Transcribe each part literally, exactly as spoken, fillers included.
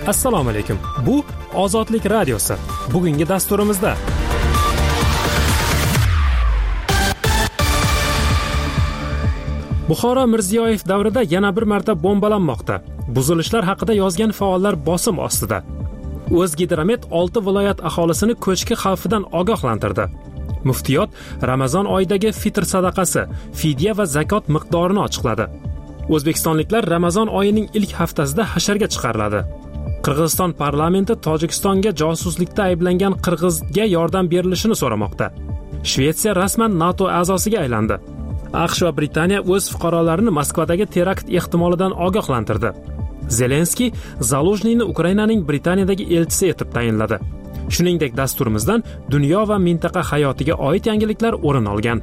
Assalomu alaykum. Bu Ozodlik radiosi. Bugungi dasturimizda Buxoro Mirziyoyev davrida yana bir marta bombalanmoqda. Buzilishlar haqida yozgan faollar bosim ostida. O'zgidromet olti viloyat aholisini ko'chki xavfidan ogohlantirdi. Muftiyot Ramazon oyidagi fitr sadaqasi, fidya va zakot miqdorini ochiqladi. O'zbekistonliklar Ramazon oyining ilk haftasida hasharga chiqariladi. Qirg'iziston parlamenti Tojikistonga josuslikda ayblangan qirg'izga yordam berilishini so'ramoqda. Shvetsiya rasman NATO a'zosiga aylandi. AQSh va Britaniya o'z fuqarolarini Moskvadagi terakt ehtimolidan ogohlantirdi. Zelenskiy Zaluzhniyni Ukrainaning Britaniyadagi elchisi etib tayinladi. Shuningdek, dasturimizdan dunyo va mintaqa hayotiga oid yangiliklar o'rin olgan.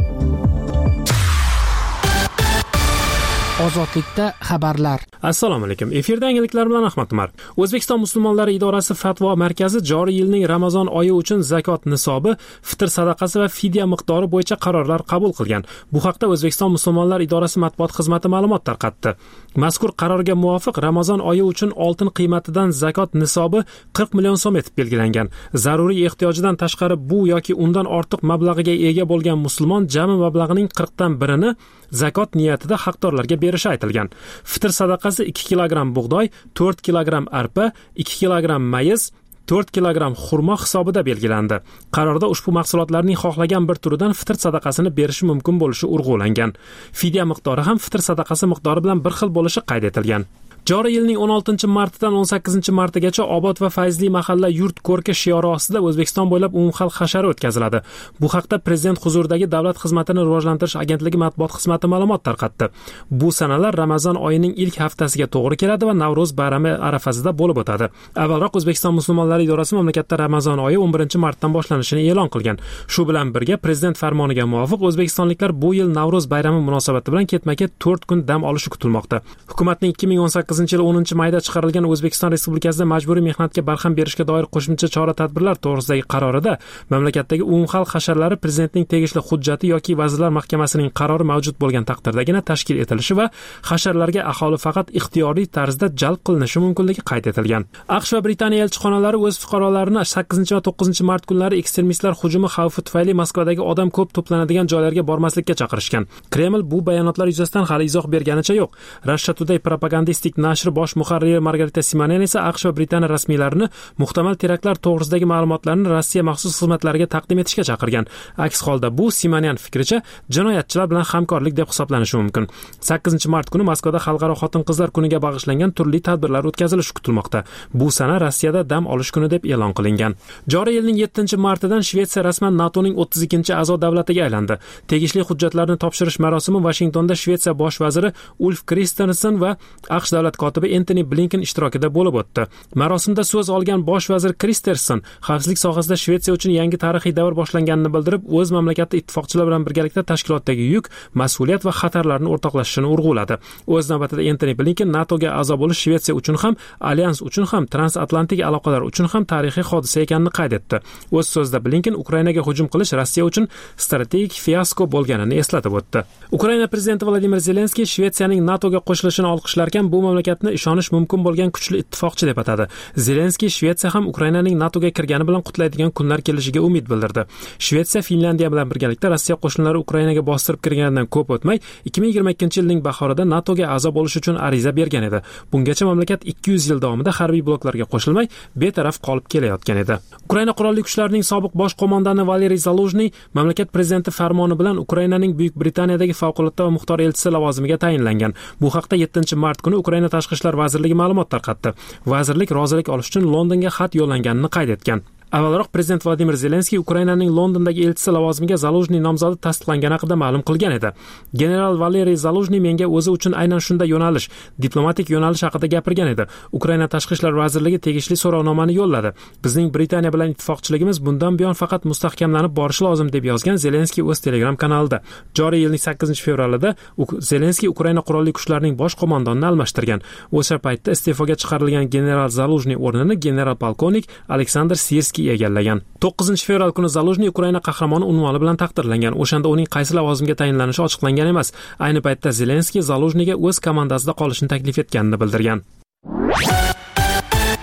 Ozodlikda xabarlar. Assalomu alaykum. Efirda yangiliklar bilan Ahmad Umar. O'zbekiston musulmonlari idorasi Fatvo markazi joriy yilning Ramazon oyi uchun zakot nisobi, fitr sadaqasi va fidya miqdori bo'yicha qarorlar qabul qilgan. Bu haqda O'zbekiston musulmonlar idorasi matbuot xizmati ma'lumot tarqatdi. Mazkur qarorga muvofiq Ramazon oyi uchun oltin qiymatidan zakot nisobi qirq million so'm etib belgilangan. Zaruriy ehtiyojidan tashqari bu yoki undan ortiq mablag'iga ega bo'lgan musulmon jami mablag'ining qirqdan birini zakot niyatida haqdorlarga berishi aytilgan. Fitr sadaqasi ikki kilogramm bug'doy, to'rt kilogramm arpa, ikki kilogramm mayiz, to'rt kilogramm xurmo hisobida belgilandi. Qarorda ushbu mahsulotlarning xohlagan bir turidan fitr sadaqasini berishi mumkin bo'lishi urg'ulangan. Fidya miqdori ham fitr sadaqasi miqdori bilan bir xil bo'lishi qayd etilgan. Joriy yilning o'n oltinchi martidan o'n sakkizinchi martigacha obod va fayzli mahalla yurt ko'rki shiori ostida O'zbekiston bo'ylab umumxalq hashari o'tkaziladi. Bu haqda Prezident huzuridagi Davlat xizmatini rivojlantirish agentligi matbuot xizmati ma'lumot tarqatdi. Bu sanalar Ramazon oyining ilk haftasiga to'g'ri keladi va Navro'z bayrami arafasida bo'lib o'tadi. Avvalroq O'zbekiston musulmonlari idorasi mamlakatda Ramazon oyi o'n birinchi martdan boshlanishini e'lon qilgan. Shu bilan birga Prezident farmoniga muvofiq O'zbekistonliklar bu yil Navro'z bayrami munosabati bilan ketma-ket to'rt kun dam olishi kutilmoqda. Hukumatning ikki ming o'n sakkizinchi yil o'ninchi mayda chiqarilgan O'zbekiston Respublikasida majburiy mehnatga barham berishga doir qo'shimcha chora-tadbirlar to'g'risidagi qarorida mamlakatdagi umumxalq hasharlari Prezidentning tegishli hujjati yoki Vazirlar Mahkamasining qarori mavjud bo'lgan taqdirdagina tashkil etilishi va hasharlarga aholi faqat ixtiyoriy tarzda jalb qilinishi mumkinligi qayd etilgan. AQSh va Britaniya elchixonalari o'z fuqarolarini sakkizinchi va to'qqizinchi mart kunlari ekstremistlar hujumi xavfi tufayli Moskvadagi odam ko'p to'planadigan joylarga bormaslikka chaqirishgan. Kreml bu bayonotlar yuzasidan hali izoh berganicha yo'q. Russia Today propagandistik nashri bosh muharriri Margarita Simonyan esa AQSh va Britaniya rasmiylarini muhtamal teraktlar to'g'risidagi ma'lumotlarni Rossiya maxsus xizmatlariga taqdim etishga chaqirgan. Aks holda bu Simonyan fikricha jinoyatchilar bilan hamkorlik deb hisoblanishi mumkin. sakkizinchi mart kuni Moskvada Xalqaro xotin-qizlar kuniga bag'ishlangan turli tadbirlar o'tkazilishi kutilmoqda. Bu sana Rossiyada dam olish kuni deb e'lon qilingan. Joriy yilning yettinchi martidan Shvetsiya rasman NATOning o'ttiz ikkinchi a'zo davlatiga aylandi. Tegishli hujjatlarni topshirish marosimi Washingtonda Shvetsiya bosh vaziri Ulf Kristersson va AQSh davlat kotibi Antony Blinken ishtirokida bo'lib o'tdi. Marosimda so'z olgan bosh vazir Kristersson xavfsizlik sohasida Shvetsiya uchun yangi tarixiy davr boshlanganini bildirib, o'z mamlakati ittifoqchilar bilan birgalikda tashkilotdagi yuk, mas'uliyat va xatarlarni o'rtoqlashishini urg'uladi. O'z navbatida Antony Blinken NATOga a'zo bo'lish Shvetsiya uchun ham, alyans uchun ham, transatlantik aloqalar uchun ham tarixiy hodisa ekanini qayd etdi. O'z so'zida Blinken Ukrainaga hujum qilish Rossiya uchun strategik fiasko bo'lganini eslatib o'tdi. Ukraina prezidenti Vladimir Zelenskiy Shvetsiyaning NATOga qo'shilishini olqishlarkan, bu mamlakatni ishonish mumkin bo'lgan kuchli ittifoqchi deb atadi. Zelenskiy Shvetsiya ham Ukrainaning NATOga kirgani bilan qutlaydigan kunlar kelishiga umid bildirdi. Shvetsiya Finlandiya bilan birgalikda Rossiya qo'shinlari Ukrainaga bostirib kirganidan ko'p o'tmay ikki ming yigirma ikkinchi yilning bahorida NATOga a'zo bo'lish uchun ariza bergan edi. Bungacha mamlakat ikki yuz yil davomida harbiy bloklarga qo'shilmay betaraf qolib kelayotgan edi. Ukraina qurolli kuchlarining sobiq bosh qo'mondoni Valeriy Zaluzhniy mamlakat prezidenti farmoni bilan Ukrainaning Buyuk Britaniyadagi favqulodda va muxtor elchisi lavozimiga tayinlangan. Bu haqda yettinchi mart kuni Ukraina tashqi ishlar vazirligi ma'lumot tarqatdi. Vazirlik rozilik olish uchun Londonga xat yo'llanganini qayd etgan. Avvalroq prezident Vladimir Zelenskiy Ukrainaning Londondagi elchisi lavozimiga Zaluzhniy nomzodi tasdiqlangani haqida ma'lum qilgan edi. General Valeriy Zaluzhniy menga o'zi uchun aynan shunday yo'nalish, diplomatik yo'nalish haqida gapirgan edi. Ukraina tashqi ishlar vazirligi tegishli so'rovnomani yo'lladi. Bizning Britaniya bilan ittifoqchiligimiz bundan buyon faqat mustahkamlanib borishi lozim deb yozgan Zelenskiy o'z Telegram kanalida. Joriy yilning sakkizinchi fevralida Zelenskiy Ukraina qurolli kuchlarining bosh qo'mondonini almashtirgan. O'sha paytda iste'foga chiqarilgan general Zaluzhniy o'rnini general polkovnik Aleksandr Sirskiy egallagan. to'qqizinchi fevral kuni Zaluzhniy Ukraina qahramoni unvoni bilan taqdirlangan. O'shanda uning qaysi lavozimga tayinlanishi ochiqlangan emas. Ayni paytda Zelenskiy Zaluzhniyga o'z komandasida qolishni taklif etganini bildirgan.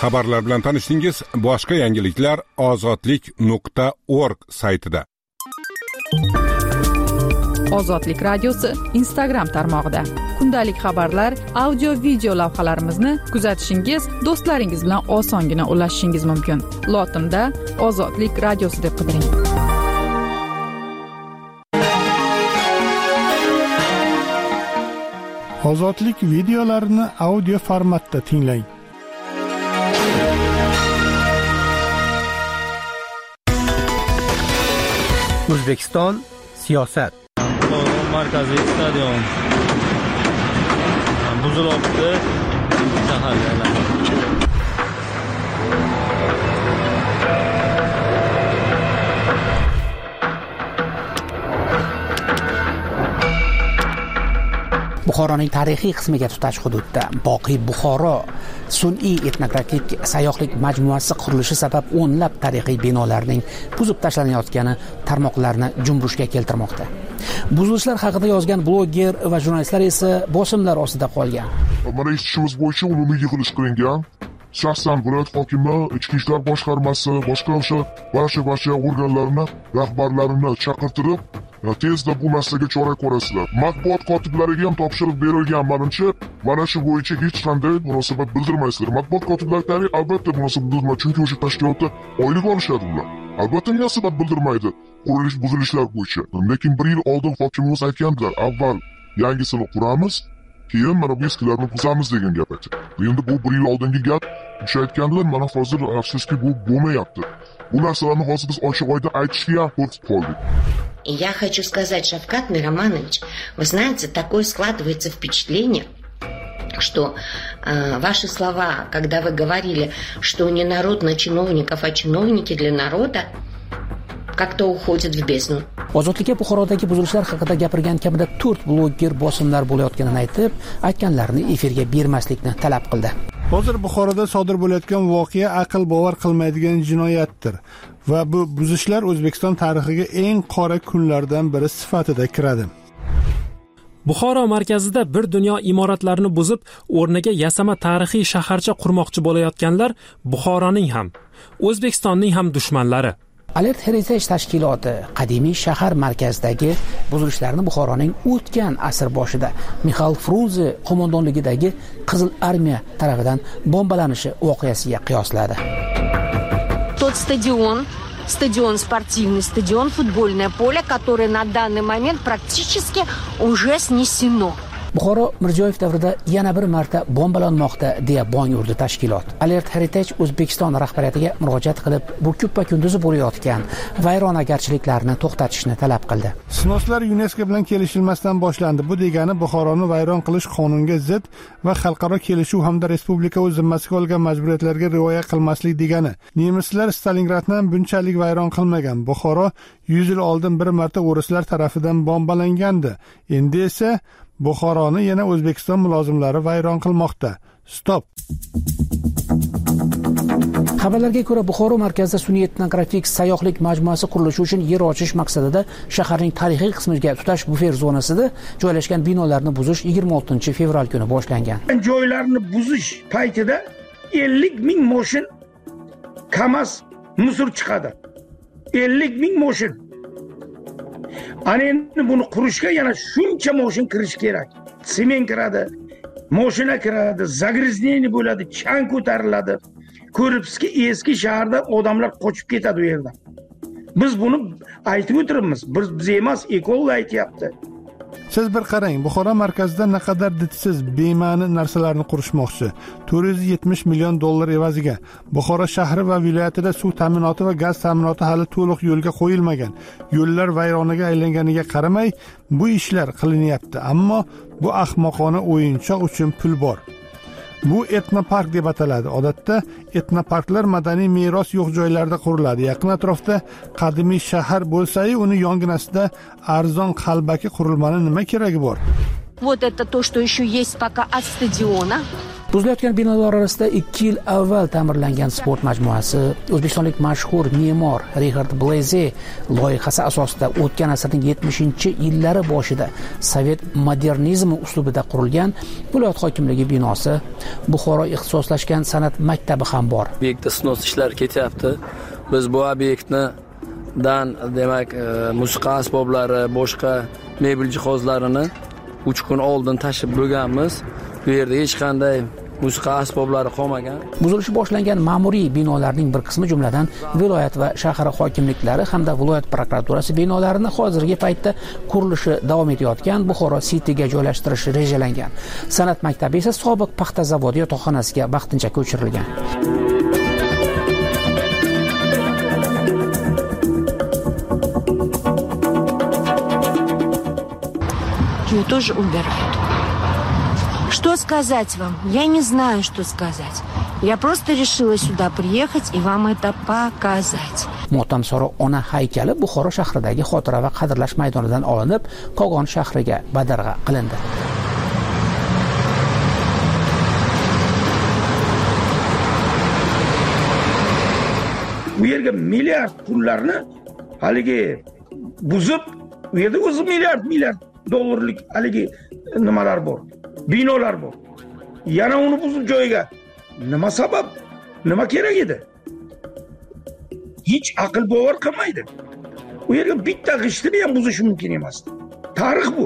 Xabarlar bilan tanishdingiz. Boshqa yangiliklar ozodlik nuqta org saytida. Ozodlik radiosi Instagram tarmog'ida. Kundalik xabarlar, audio, video lavhalarimizni kuzatishingiz, do'stlaringiz bilan osongina ulashishingiz mumkin. Lotinda Ozodlik radiosi deb qidiring. Ozodlik videolarini audio formatda tinglang. O'zbekiston siyosat. Markaziy stadion buzilyapti, shaharga aylanadi. Buxoroning tarixiy qismiga tutash hududda Boqiy Buxoro sun'iy etnografik sayyohlik majmuasi qurilishi sabab o'nlab tarixiy binolarning buzib tashlanayotgani tarmoqlarni jumbushga keltirmoqda. Buzilishlar haqida yozgan bloger va jurnalistlar esa bosimlar ostida qolgan. Mana eshitishimiz bo'yicha umumiy yig'ilish qilingan. Shaxsan viloyat hokimi, ichki ishlar boshqarmasi, boshqa o'sha barcha barcha organlarni rahbarlarini chaqirtirib, tezda bu masalaga chora ko'rasizlar. Matbuot kotiblariga ham topshiriq berilgan, menimcha, mana shu bo'yicha hech qanday munosabat bildirmaysizlar. Matbuot kotiblari albatta munosabat bildirmaydi, chunki o'sha tashkilotda oylik olishadi ular. Albatta munosabat bildirmaydi qurilish buzilishlar bo'yicha. Lekin bir yil oldin hokimimiz aytgandilar, avval yangisini quramiz, keyin mana bu eskilarni buzamiz degan gap aytdi. Endi bu bir yil oldingi gap, o'sha aytgandilar, mana hozir afsuski bu bo'lmayapti. Bu narsalarni hozir biz ochiq oyda aytishga ham qo'rqib qoldik. Я хочу сказать, Шавкат Мироманович, вы знаете, такое складывается впечатление, что э, ваши слова, когда вы говорили, что не народ на чиновников, а чиновники для народа, как-то уходят в бездну. Ozodlikka Buxorodagi buzilishlar haqida gapirgan kamida to'rt bloger bosimlar bo'layotganini aytib, aytganlarini efirga bermaslikni talab qildi. Hozir Buxoroda sodir bo'layotgan voqea aql bovar qilmaydigan jinoyatdir va bu buzishlar O'zbekiston tarixiga eng qora kunlardan biri sifatida kiradi. Buxoro markazida bir dunyo imoratlarini buzib, o'rniga yasama tarixiy shaharcha qurmoqchi bo'layotganlar Buxoroning ham, O'zbekistonning ham dushmanlari. Alert Heritage tashkiloti qadimiy shahar markazidagi buzilishlarni Buxoroning o'tgan asr boshida Mixail Frunze qo'mondonligidagi Qizil armiya tarafidan bombalanishi voqeasiga qiyosladi. Тот стадион, стадион спортивный, стадион футбольное поле, которое на данный момент практически уже снесено. Buxoro Mirziyoyev davrida yana bir marta bombalanmoqda deya bong urdi tashkilot. Alert Heritage O'zbekiston rahbariyatiga murojaat qilib, bu ko'ppa kunduzi bo'layotgan vayronagarchiliklarni to'xtatishni talab qildi. Sinoslar UNESCO bilan kelishilmasdan boshlandi. Bu degani Buxoroni vayron qilish qonunga zid va xalqaro kelishuv hamda respublika o'z zimmasiga olgan majburiyatlarga rioya qilmaslik degani. Nemislar Stalingradni bunchalik vayron qilmagan. Buxoro yuz yil oldin bir marta o'rislar tarafidan bombalangandi. Endi esa Buxoroni yana O'zbekiston mulozimlari vayron qilmoqda. Stop. Xabarlarga ko'ra, Buxoro markazida sun'iy etnografik sayyohlik majmuasi qurilishi uchun yer ochish maqsadida shaharning tarixiy qismiga tutash bufer zonasida joylashgan binolarni buzish yigirma oltinchi fevral kuni boshlangan. Joylarni buzish paytida ellik ming mashin KAMAZ musor chiqadi. ellik ming mashin. Ana endi buni qurishga yana shuncha mashin kirish kerak. Sement kiradi, mashina kiradi, zagrizneniya bo'ladi, chang ko'tariladi. Ko'ribsizki, eski shaharda odamlar qochib ketadi u yerdan. Biz buni aytib o'tiribmiz. Biz biz emas, ekologlar aytayapti. Siz bir qarang, Buxoro markazida naqadar didsiz, bema'ni narsalarni qurishmoqchi. to'rt yuz yetmish million dollar evaziga. Buxoro shahri va viloyatida suv ta'minoti va gaz ta'minoti hali to'liq yo'lga qo'yilmagan. Yo'llar vayronaga aylanganiga qaramay, bu ishlar qilinyapti. Ammo bu ahmoqona o'yinchoq uchun pul bor. Bu etnopark deb ataladi. Odatda etnoparklar madaniy meros yo'q joylarda quriladi. Yaqin atrofda qadimiy shahar bo'lsa-yu, uni yonginasida arzon qalbaki qurilmani nima keragi bor? Вот это то, что еще есть пока от стадиона. Buzilayotgan binolar orasida ikki yil avval ta'mirlangan sport majmuasi, o'zbekistonlik mashhur me'mor Richard Blaze loyihasi asosida o'tgan asrning yetmishinchi yillari boshida sovet modernizmi uslubida qurilgan viloyat hokimligi binosi, Buxoro ixtisoslashgan san'at maktabi ham bor. Obyektda snos ishlari ketyapti. Biz bu obyektni dan demak musiqa asboblari, boshqa mebel jihozlarini uch kun oldin tashib bo'lganmiz. Bu yerda hech qanday musiqa asboblari qolmagan. Buzilishi boshlangan ma'muriy binolarning bir qismi, jumladan viloyat va shahar hokimliklari hamda viloyat prokuraturasi binolarini hozirgi paytda qurilishi davom etayotgan Buxoro City'ga joylashtirish rejalangan. San'at maktabi esa sobiq paxta zavodi yotoqxonasiga vaqtincha ko'chirilgan. Ее тоже убирают. Что сказать вам? Я не знаю, что сказать. Я просто решила сюда приехать и вам это показать. Motamsaro ona haykali Buxoro shahridagi xotira va qadrlash maydonidan olinib, Kogon shahriga badarg'a qilindi. Bu yerga milliard pullarni haligi buzib, bu yerda o'zi milliard milliard dollarlik haligi nimalar bor, binolar bor. Yana uni buzib joyiga nima sabab, nima kerak edi? Hech aql bovar qilmaydi. U yerga bitta g'ishtni ham buzish mumkin emas. Tarix bu.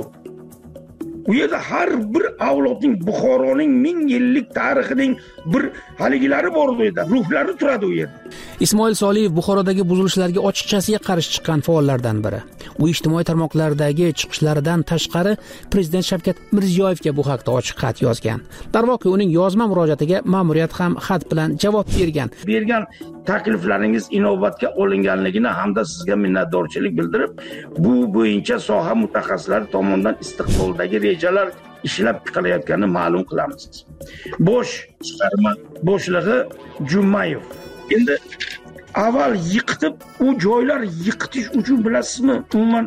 U yerda har bir avlodning, Buxoroning ming yillik tarixining bir haligilari bor bu yerda, ruhlari turadi u yerda. Ismoil Soliyev Buxorodagi buzilishlarga ochiqchasiga qarshi chiqqan faollardan biri. U ijtimoiy tarmoqlardagi chiqishlaridan tashqari Prezident Shavkat Mirziyoyevga bu haqda ochiq xat yozgan. Darvoqe uning yozma murojaatiga ma'muriyat ham xat bilan javob bergan. Bergan takliflaringiz inobatga olinganligini hamda sizga minnatdorchilik bildirib, bu bo'yicha soha mutaxassislari tomonidan istiqboldagi rejalar ishlab chiqilayotganini ma'lum qilamiz. Bosh chiqarma boshlig'i Jumayev. Endi avval yiqitib, u joylar yiqitish uchun bilasizmi, umuman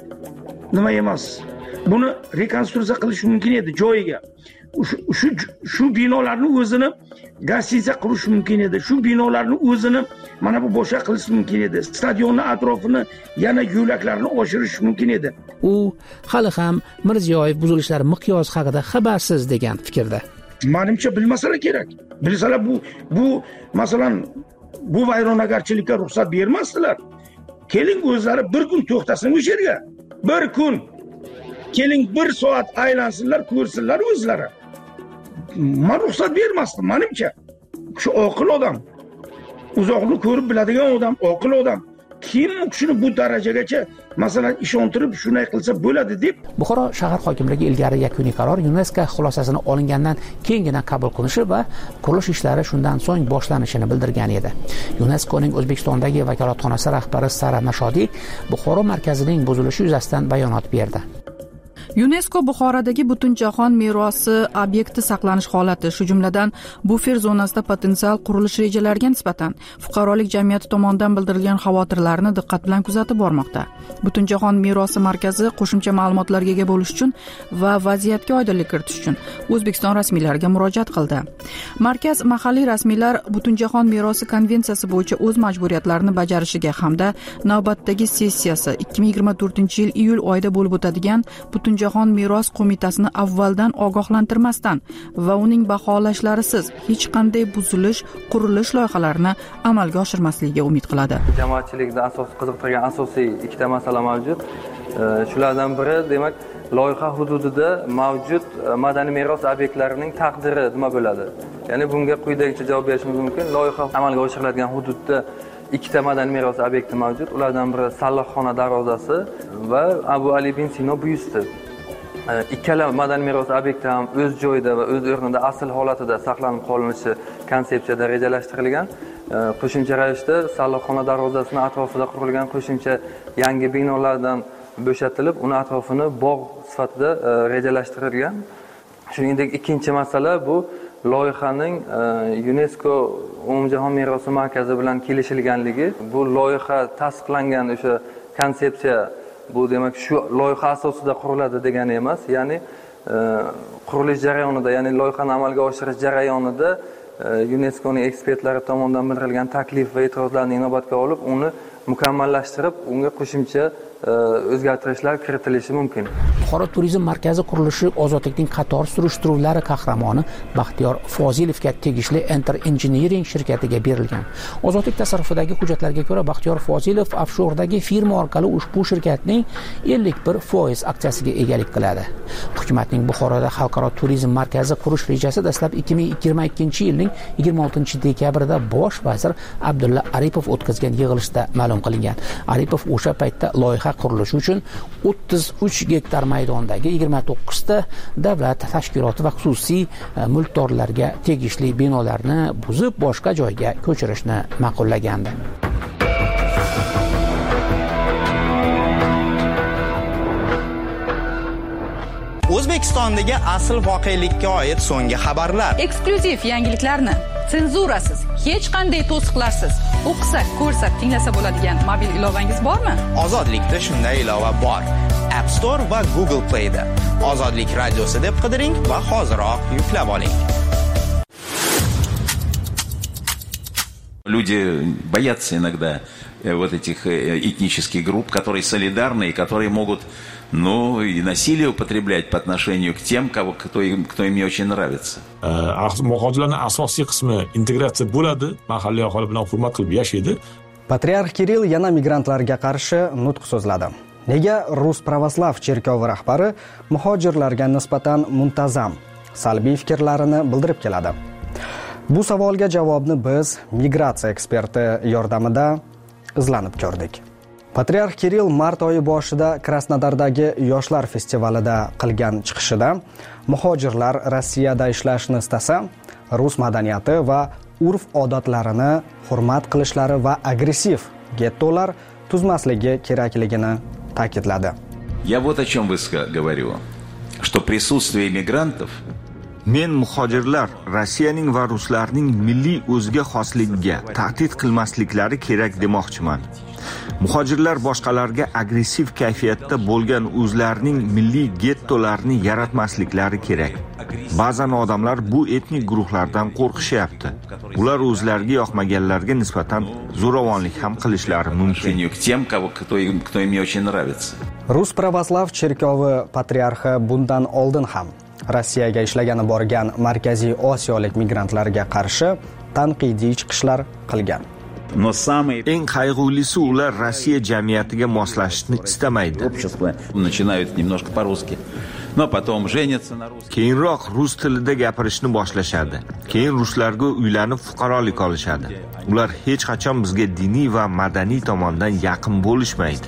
nima emas. Buni rekonstruksiya qilish mumkin edi joyiga. Shu shu binolarni o'zini gastitsiya qurish mumkin edi. Shu binolarni o'zini mana bu boshqa qilish mumkin edi. Stadionning atrofini yana yo'laklarni oshirish mumkin edi. U hali ham Mirziyoyev buzilishlar miqyosi haqida xabarsiz degan fikrda. Menimcha bilmasalar kerak. Bilsalar bu bu masalan bu vayronagarchilikka ruxsat bermasdilar. Keling o'zlari bir kun to'xtasin o'sha yerga. Bir kun. Keling bir soat aylansinlar, ko'rsinlar o'zlari. Men ruxsat bermasdim menimcha. Shu oqil odam, uzoqni ko'rib biladigan odam, oqil odam kim shuni bu darajagacha masalan ishontirib shunday qilsa bo'ladi deb. Buxoro shahar hokimligi ilgari yakuniy qaror UNESCO xulosasini olingandan keyingina qabul qilinishi va qurilish ishlari shundan so'ng boshlanishini bildirgan edi. UNESCOning O'zbekistondagi vakolatxonasi rahbari Sara Nashodi Buxoro markazining buzilishi yuzasidan bayonot berdi. UNESCO Buxorodagi Butunjahon merosi obyekti saqlanish holati, shu jumladan bufer zonasida potensial qurilish rejalariga nisbatan fuqarolik jamiyati tomonidan bildirilgan xavotirlarni diqqat bilan kuzatib bormoqda. Butunjahon merosi markazi qo'shimcha ma'lumotlarga ega bo'lish uchun va vaziyatga oydinlik kiritish uchun O'zbekiston rasmiylariga murojaat qildi. Markaz mahalliy rasmiylar Butunjahon merosi konvensiyasi bo'yicha o'z majburiyatlarini bajarishiga hamda navbatdagi sessiyasi ikki ming yigirma to'rtinchi yil iyul oyida bo'lib o'tadigan Butun Jahon meros qo'mitasini avvaldan ogohlantirmasdan va uning baholashlarisiz hech qanday buzilish, qurilish loyihalarini amalga oshirmasligiga umid qiladi. Jamoatchilikda asosiy qiziqtirgan asosiy ikkita masala mavjud. Shulardan biri, demak, loyiha hududida mavjud madaniy meros obyektlarining taqdiri nima bo'ladi? Ya'ni bunga quyidagicha javob berishimiz mumkin. Loyiha amalga oshiriladigan hududda ikkita madaniy meros obyekti mavjud. Ulardan biri Sallohxona darvozasi va Abu Ali bin Sino byusti. Ikkala madaniy meros obyekti ham o'z joyida va o'z o'rnida asl holatida saqlanib qolinishi konsepsiyada rejalashtirilgan. Qo'shimcha ravishda Sallohxona darvozasining atrofida qurilgan qo'shimcha yangi binolardan bo'shatilib, uni atrofini bog' sifatida rejalashtirilgan. Shuningdek, ikkinchi masala bu loyihaning UNESCO umumjahon merosi markazi bilan kelishilganligi. Bu loyiha tasdiqlangan o'sha konsepsiya, bu demak shu loyiha asosida quriladi degani emas. Ya'ni qurilish jarayonida, ya'ni loyihani amalga oshirish jarayonida yuneskoning ekspertlari tomonidan bildirilgan taklif va e'tirozlarni inobatga olib, uni mukammallashtirib, unga qo'shimcha o'zgartirishlar kiritilishi mumkin. Buxoro turizm markazi qurilishi ozodlikning qator surishtiruvlari qahramoni Baxtiyor Fozilovga tegishli Enter Engineering shirkatiga berilgan. Ozodlik tasarrufidagi hujjatlarga ko'ra Baxtiyor Fozilov offshordagi firma orqali ushbu shirkatning ellik bir foiz aksiyasiga egalik qiladi. Hukumatning Buxoroda xalqaro turizm markazi qurish rejasi dastlab ikki ming yigirma ikkinchi yilning yigirma oltinchi dekabrida bosh vazir Abdulla Aripov o'tkazgan yig'ilishda ma'lum qilingan. Aripov o'sha paytda loyiha qurilishi uchun o'ttiz uch gektar maydondagi yigirma to'qqizta davlat tashkiloti va xususiy mulkdorlarga tegishli binolarni buzib boshqa joyga ko'chirishni ma'qullagandi. O'zbekistondagi asl voqelikka oid so'nggi xabarlar. Eksklyuziv yangiliklarni senzurasiz, hech qanday to'siqlarsiz o'qisa, ko'rsa, tinglasa bo'ladigan mobil ilovangiz bormi? Ozodlikda shunday ilova bor. App Store va Google Play'da. Ozodlik radiosi deb qidiring va hoziroq yuklab oling. Люди боятся иногда вот этих этнических групп, которые солидарны и которые могут, ну, и насилие употреблять по отношению к тем, кого, кто, им, кто им не очень nравится. Muhojirlarning asosiy qismi integratsiya bo'ladi, mahalliy aholi bilan hurmat qilib yashaydi. Patriarx Kirill yana migrantlarga qarshi nutq so'zladi. Nega Rus pravoslav cherkovi rahbari muhojirlarga nisbatan muntazam salbiy fikrlarini bildirib keladi? Bu savolga javobni biz migratsiya eksperti yordamida izlanib ko'rdik. Patriarx Kirill mart oyi boshida Krasnodardagi yoshlar festivalida qilgan chiqishida muhojirlar Rossiyada ishlashni istasa, rus madaniyati va urf-odatlarini hurmat qilishlari va agressiv gettolar tuzmasligi kerakligini ta'kidladi. Я вот о чем говорю, что присутствие мигрантов Men muhojirlar Rossiyaning va ruslarning milliy o'ziga xosligiga tahdid qilmasliklari kerak demoqchiman. Muhojirlar boshqalarga agressiv kayfiyatda bo'lgan o'zlarining milliy gettolarini yaratmasliklari kerak. Ba'zan odamlar bu etnik guruhlardan qo'rqishyapti. Ular o'zlariga yoqmaganlarga nisbatan zo'ravonlik ham qilishlari mumkin. Rus pravoslav cherkovi patriarxi bundan oldin ham Rossiyaga ishlagani borgan Markaziy Osiyolik migrantlarga qarshi tanqidiy chiqishlar qilgan. Eng qayg'ulisi ular Rossiya jamiyatiga moslashishni istamaydi. Keyinroq rus tilida gapirishni boshlashadi. Keyin ruslarga uylanib fuqarolik olishadi. Ular hech qachon bizga diniy va madaniy tomondan yaqin bo'lishmaydi.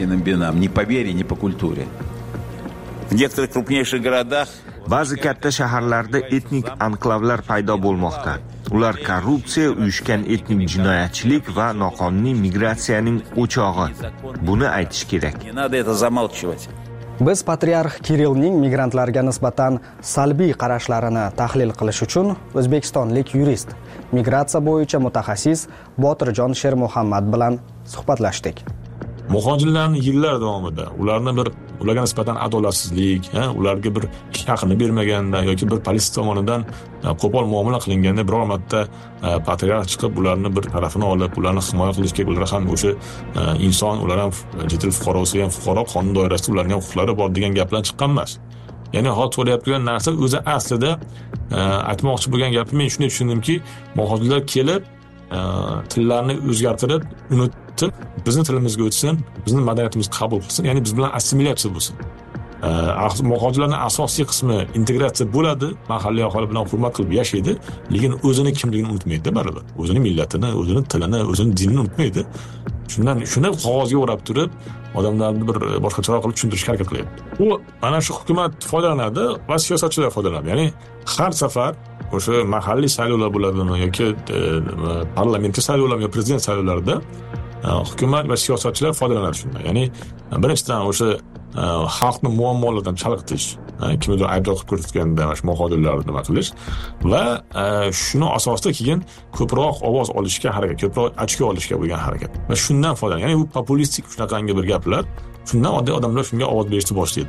Ba'zi katta shaharlarda etnik anklavlar paydo bo'lmoqda. Ular korrupsiya, uyushgan etnik jinoyatchilik va noqonuniy migratsiyaning o'chog'i. Buni aytish kerak. Biz patriarx Kirillning migrantlarga nisbatan salbiy qarashlarini tahlil qilish uchun o'zbekistonlik yurist, migratsiya bo'yicha mutaxassis Botirjon Shermuhammad bilan suhbatlashdik. Muhojirlarning yillar davomida ularni bir ularga nisbatan adolatsizlik, ularga bir ish haqini bermaganda yoki bir politsiya tomonidan qo'pol muomala qilinganda biror marta patriarx chiqib ularni bir tarafini olib, ularni himoya qilishga, ular ham o'sha inson, ular ham chet el fuqarosi, ham fuqaro qonun doirasida ularning ham huquqlari bor degan gaplar chiqqan emas. Ya'ni hozir so'rayotgan narsa o'zi aslida aytmoqchi bo'lgan gapim men shunday tushundimki, muhojirlar kelib tillarni o'zgartirib, unutib, bizni tilimizga o'tsin, bizni madaniyatimizni qabul qilsin, ya'ni biz bilan assimilyatsiya bo'lsin. Muhojirlarning asosiy qismi integratsiya bo'ladi, mahalliy aholi bilan hurmat qilib yashaydi, lekin o'zini kimligini unutmaydi baribir. O'zini millatini, o'zini tilini, o'zini dinini unutmaydi. Shundan shuni qog'ozga o'rab turib, odamlarni bir boshqacharoq qilib tushuntirishga harakat qilyapti. U mana shu hukumat foydalanadi va siyosatchilar foydalanadi. Ya'ni har safar o'sha mahalliy saylovlar bo'ladimi yoki parlamentga saylovlar yoki prezident saylovlarida hukumat va siyosatchilar foydalanadi shundan. Ya'ni birinchidan o'sha xalqni muammolaridan chalg'itish, kimnidir aybdor qilib ko'rsatganda mana shu muhojirlarni nima qilish va shuni asosida keyin ko'proq ovoz olishga harakat, ko'proq ochko olishga bo'lgan harakat. Va shundan foydalanadi. Ya'ni bu populistik shunaqangi bir gaplar, shundan oddiy odamlar shunga ovoz berishni boshlaydi.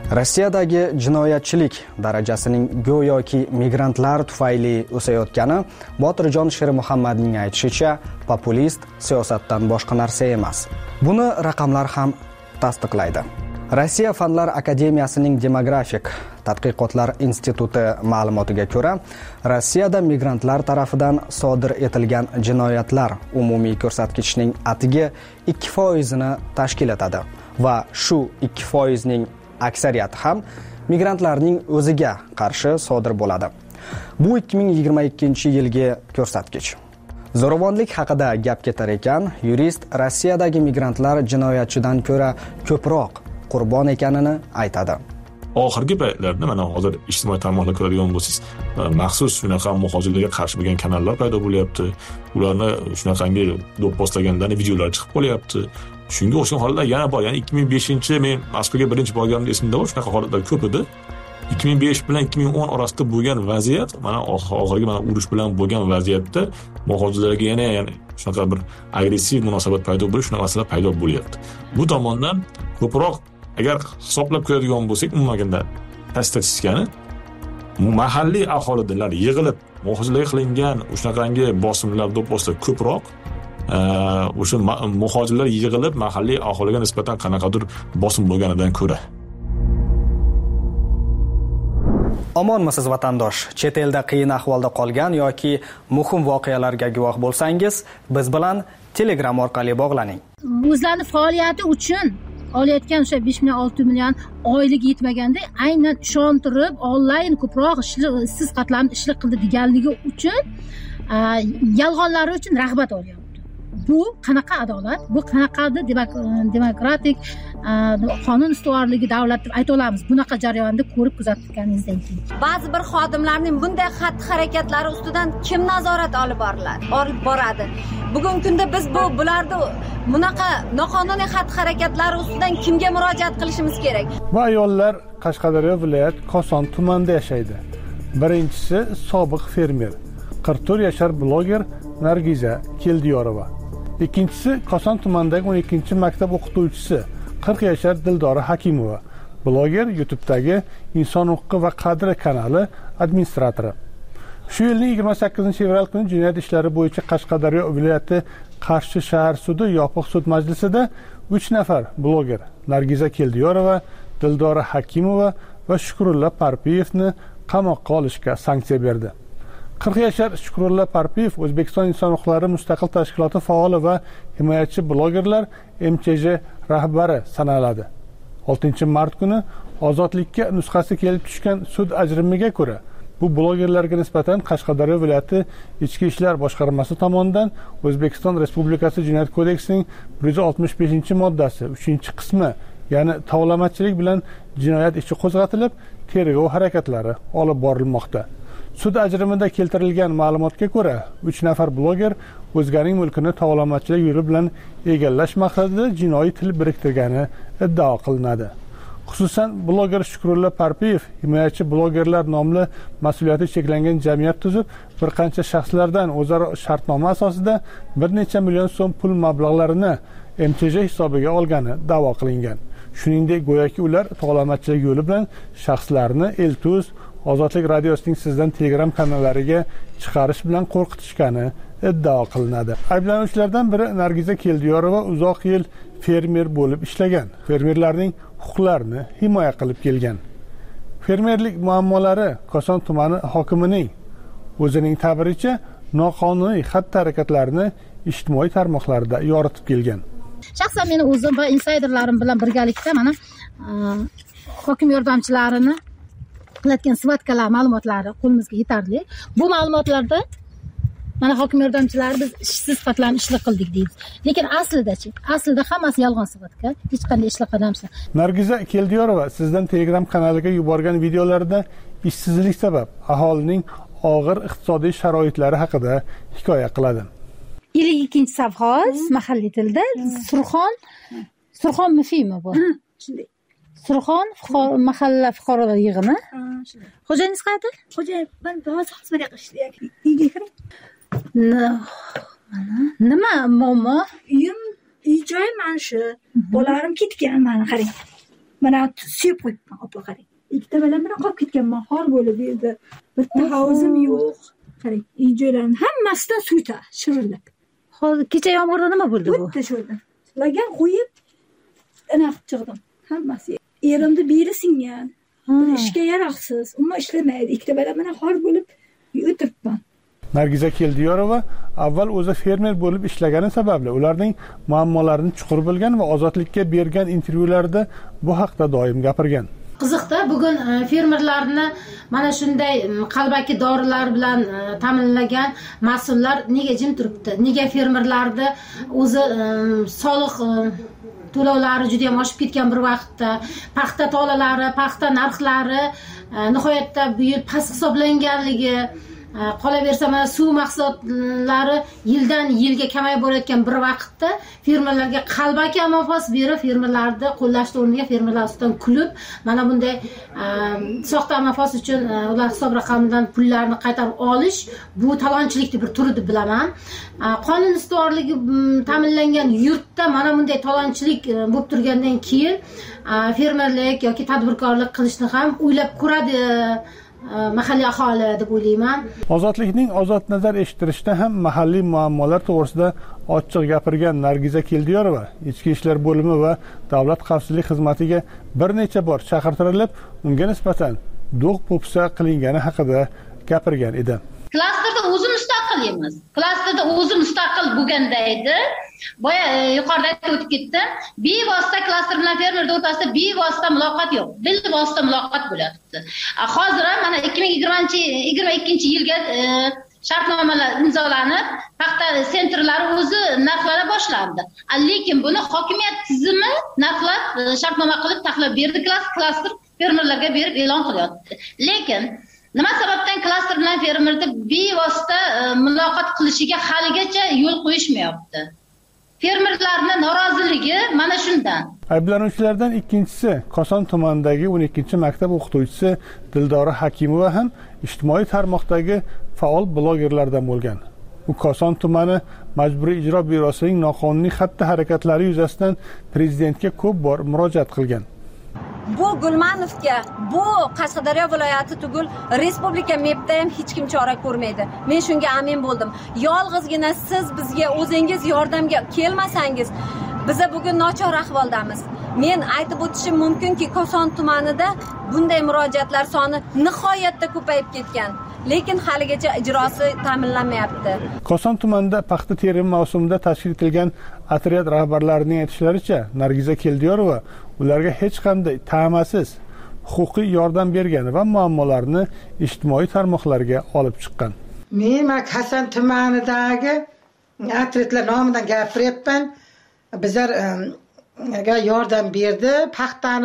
Rossiyadagi jinoyatchilik darajasining go'yoki migrantlar tufayli o'sayotgani Botirjon Shermuhammadning aytishicha, populist siyosatdan boshqa narsa emas. Buni raqamlar ham tasdiqlaydi. Rossiya Fanlar akademiyasining demografik tadqiqotlar instituti ma'lumotiga ko'ra, Rossiyada migrantlar tarafidan sodir etilgan jinoyatlar umumiy ko'rsatkichning atigi ikki foiz ni tashkil etadi va shu ikki foiz ning aksariyati ham migrantlarning o'ziga qarshi sodir bo'ladi. Bu ikki ming yigirma ikkinchi yilgi ko'rsatkich. Zo'ravonlik haqida gap ketar ekan, yurist Rossiyadagi migrantlar jinoyatchidan ko'ra ko'proq qurbon ekanini aytadi. Oxirgi paytlarda mana hozir ijtimoiy tarmoqlar ko'radigan bo'lsangiz, maxsus shunaqa muhojirlarga qarshi bo'lgan kanallar paydo bo'lyapti. Ularni shunaqangi do'pposlagandan videolar chiqib qolyapti. Shunga o'xshagan holatlar yana bor. Ya'ni ikki ming beshinchi men Moskvaga birinchi borganimda esimda bor, shunaqa holatlar ko'p edi. ikki ming besh bilan ikki ming o'n orasida bo'lgan vaziyat, mana oxirgi mana urush bilan bo'lgan vaziyatda muhojirlarga yana yana shunaqa bir agressiv munosabat paydo bo'lish, shunaqa masalalar paydo bo'lyapti. Bu tomondan ko'proq agar hisoblab ko'radigan bo'lsak, umuman statistikani mahalliy aholilar yig'ilib muhojirlarga qilingan shunaqangi bosimlar, do'pposlar ko'proq o'sha muhojirlar yig'ilib mahalliy aholiga nisbatan qanaqadir bosim bo'lganidan ko'ra. Omonmisiz vatandosh? Chet elda qiyin ahvolda qolgan yoki muhim voqealarga guvoh bo'lsangiz, biz bilan Telegram orqali bog'laning. O'zlarining faoliyati uchun olayotgan o'sha besh million olti million oylik yetmaganda aynan ishontirib onlayn ko'proq ishsiz qatlamni ishlik qildi deganligi uchun yolg'onlari uchun rag'bat olyapti. Bu qanaqa adolat? Bu qanaqadir demokratik qonun ustuvorligi davlat deb ayta olamiz. Bunaqa jarayonni ko'rib kuzatganingizdan keyin. Ba'zi bir xodimlarning bunday xatti-harakatlari ustidan kim nazorat olib boriladi? Olib boradi. Bugungi kunda biz bu bularni bunaqa noqonuniy xatti-harakatlari ustidan kimga murojaat qilishimiz kerak? Bu ayollar Qashqadaryo viloyat Koson tumanida yashaydi. Birinchisi sobiq fermer, qirq to'rt yashar bloger Nargiza Keldiyorova. Ikkinchisi Koson tumanidagi o'n ikkinchi maktab o'qituvchisi, qirq yashar Dildora Hakimova, bloger, YouTube'dagi Inson huquqi va qadri kanali administratori. Shu yilning yigirma sakkizinchi fevral kuni jinoyat ishlari bo'yicha Qashqadaryo viloyati Qarshi shahar sudi yopiq sud majlisida uch nafar bloger Nargiza Keldiyorova, Dildora Hakimova va Shukrulla Parpiyevni qamoqqa olishga sanksiya berdi. qirq yashar Shukrulla Parpiyev O'zbekiston inson huquqlari mustaqil tashkiloti faoli va himoyachi blogerlar M Ch J rahbari sanaladi. oltinchi mart kuni ozodlikka nusxasi kelib tushgan sud ajrimiga ko'ra, bu blogerlarga nisbatan Qashqadaryo viloyati Ichki ishlar boshqarmasi tomonidan O'zbekiston Respublikasi Jinoyat kodeksining bir yuz oltmish beshinchi moddasi uchinchi qismi, ya'ni tovlamachilik bilan jinoyat ishi qo'zg'atilib, tergov harakatlari olib borilmoqda. Sud ajrimida keltirilgan ma'lumotga ko'ra, uch nafar bloger o'zganing mulkini tovlamachilik yo'li bilan egallash maqsadida jinoiy til biriktirgani iddao qilinadi. Xususan, bloger Shukrulla Parpiyev himoyachi blogerlar nomli mas'uliyati cheklangan jamiyat tuzib, bir qancha shaxslardan o'zaro shartnoma asosida bir necha million so'm pul mablag'larini M Ch J hisobiga olgani da'vo qilingan. Shuningdek, go'yoki ular tovlamachilik yo'li bilan shaxslarni Eltuz Ozodlik radiosining sizdan Telegram kanallariga chiqarish bilan qo'rqitishgani iddao qilinadi. Ayblanuvchilardan biri Nargiza Keldiyorova uzoq yil fermer bo'lib ishlagan. Fermerlarning huquqlarini himoya qilib kelgan. Fermerlik muammolari Koson tumani hokimining o'zining ta'biricha noqonuniy xatti-harakatlarni ijtimoiy tarmoqlarda yoritib kelgan. Shaxsan men o'zim va insiderlarim bilan birgalikda mana hokim yordamchilarini qilayotgan svatkalar ma'lumotlari qo'limizga yetarli. Bu ma'lumotlarda mana hokim yordamchilari biz ishsiz qatlam ishlik qildik deydi. Lekin aslida-chi, aslida hammasi yolg'on svatka, hech qanday ishlik qilmagan. Nargiza Keldiyorova sizdan Telegram kanaliga yuborgan videolarida ishsizlik sabab aholining og'ir iqtisodiy sharoitlari haqida hikoya qiladi. ellik ikkinchi savxoz mahalliy tilda Surxon Surxon mufimi bu. Shunday. Surxon mahalla fuqarolar yig'ini. Xo'jayingiz qayerda? Xo'jayin, men hozir xizmat ishlayapman. Uyga kiring. Nima muammo? Uyim, uy joyim mana shu. Bolalarim ketgan, mana qarang. mana suyib qo'yibman, opa qarang. Ikkita balam bilan qolib ketganman, xor bo'lib edi. Bitta havuzim yo'q. Qarang, uy-joylarning hammasidan suv ta shirillab. Hozir kecha yomg'irda nima bo'ldi bu? Bitta sho'rda. Lagan qo'yib anaqa chiqdim. Hammasi. Erimni beri singan. Ishga yaroqsiz. Umuman ishlamaydi. Ikkita balam bilan xor bo'lib o'tiribman. Nargiza Keldiyorova avval o'zi fermer bo'lib ishlagani sababli ularning muammolarini chuqur bilgan va Ozodlikka bergan intervyularida bu haqda doim gapirgan. Qiziqda, bugun fermerlarni mana shunday qalbaki dorilar bilan ta'minlagan mas'ullar nega jim turibdi? Nega fermerlarni o'zi soliq to'lovlari juda ham oshib ketgan bir vaqtda, paxta tolalari, paxta narxlari nihoyatda bu yil past hisoblanganligi, qolaversa mana suv mahsulotlari yildan yilga kamayib borayotgan bir vaqtda fermerlarga qalbaki mukofot berib, fermerlarni qo'llashni o'rniga fermerlar ustidan kulib, mana bunday soxta mukofot uchun ular hisob raqamidan pullarni qaytarib olish bu talonchilikni bir turi deb bilaman. Qonun ustuvorligi ta'minlangan yurtda mana bunday talonchilik bo'lib turgandan keyin fermerlik yoki tadbirkorlik qilishni ham o'ylab ko'radi mahalliy aholi deb o'ylayman. Ozodlikning ozod nazar eshittirishda ham mahalliy muammolar to'g'risida ochiq gapirgan Nargiza Keldiyorova ichki ishlar bo'limi va davlat xavfsizlik xizmatiga bir necha bor chaqirtirilib, unga nisbatan do'q po'pisa qilingani haqida gapirgan edi. Klasterda o'zi mustaqil emas. Klasterda o'zi mustaqil bo'lganda edi. Boya yuqorida aytib o'tib ketdim. Bevosita klaster bilan fermer o'rtasida bevosita muloqot yo'q. Bilvosita muloqot bo'lyapti. Hozir mana ikki ming yigirma ikkinchi yilga shartnomalar imzolanib, paxta sentrlari o'zi narxlari boshlandi. Lekin buni hokimiyat tizimi narxlab shartnoma qilib taklif berdi, klaster fermerlarga berib e'lon qilyapti. Lekin nima sababdan klaster bilan fermerni bevosita muloqot qilishiga haligacha yo'l qo'yishmayapti? Fermerlarning noroziligi mana shundan. Ayblanuvchilardan ikkinchisi Koson tumanidagi o'n ikkinchi maktab o'qituvchisi Dildora Hakimova ham ijtimoiy tarmoqdagi faol blogerlardan bo'lgan. U Koson tumani Majburiy ijro byurosining noqonuniy xatti-harakatlari yuzasidan prezidentga ko'p bor murojaat qilgan. Bu Gulmanovga, bu Qashqadaryo viloyati tugul respublika mepda ham hech kim chora ko'rmaydi. Men shunga amin bo'ldim. Yolg'izgina siz bizga o'zingiz yordamga kelmasangiz, biz bugun nochor ahvoldamiz. Men aytib o'tishim mumkinki, Koson tumanida bunday murojaatlar soni nihoyatda ko'payib ketgan. Lekin haligacha ijrosi ta'minlanmayapti. Koson tumanida paxta terim mavsumida tashkil etilgan otryad rahbarlarining aytishlaricha, Nargiza Keldiyorova ularga hech qanday ta'masiz huquqiy yordam bergan va muammolarni ijtimoiy tarmoqlarga olib chiqqan. Men Koson tumanidagi otryadlar nomidan gapiryapman. Bizlarga yordam berdi, paxtani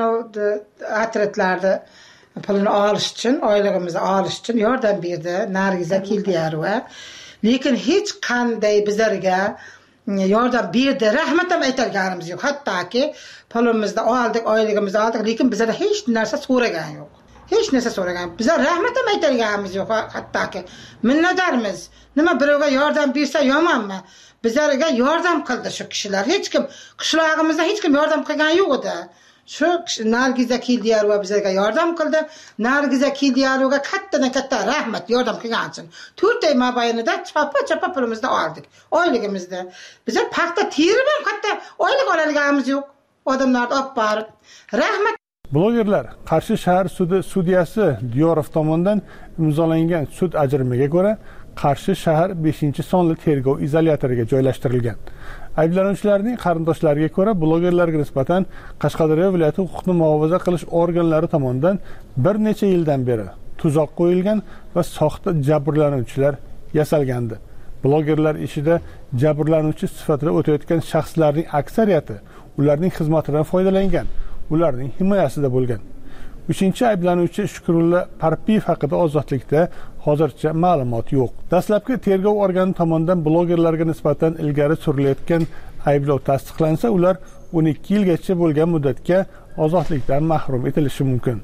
otryadlarni pulini olish uchun, oylig'imizni olish uchun yordam berdi Nargiza Keldiyorova. Lekin hech qanday bizlarga yordam berdi, rahmat ham aytganimiz yo'q. Hattoki pulimizni oldik, oylig'imizni oldik, lekin bizlarga hech narsa so'ragan yo'q. Hech narsa so'ragan. Bizlar rahmat ham aytganimiz yo'q. Hattoki minnatdormiz. Nima birovga yordam bersa yomonmi? Bizlarga yordam qildi shu kishilar. Hech kim qishlog'imizda hech kim yordam qilgan yo'q edi. Shu Nargiza Keldiyorova bizlarga yordam qildi. Nargiza Keldiyorovaga kattadan katta rahmat yordam qilgan uchun. to'rt oy mobaynida chapa-chapa pulimizni oldik. Oyligimizni. Bizlar paxta terib ham katta oylik olganimiz yo'q. Odamlarni olib borib. Rahmat. Blogerlar Qarshi shahar sudi sudyasi Diyorov tomonidan imzolangan sud ajrimiga ko'ra Qarshi shahar beshinchi sonli tergov izolyatoriga joylashtirilgan. Ayblanuvchilarning qarindoshlariga ko'ra, blogerlarga nisbatan Qashqadaryo viloyati huquqni muhofaza qilish organlari tomonidan bir necha yildan beri tuzoq qo'yilgan va soxta jabrlanuvchilar yasalgandi. Blogerlar ishida jabrlanuvchi sifatida o'tayotgan shaxslarning aksariyati ularning xizmatidan foydalangan, ularning himoyasida bo'lgan. uchinchi ayblanuvchi Shukurulla Parpiyev haqida ozodlikda hozircha ma'lumot yo'q. Dastlabki tergov organi tomonidan blogerlarga nisbatan ilgari surilayotgan ayblov tasdiqlansa, ular o'n ikki yilgacha bo'lgan muddatga ozodlikdan mahrum etilishi mumkin.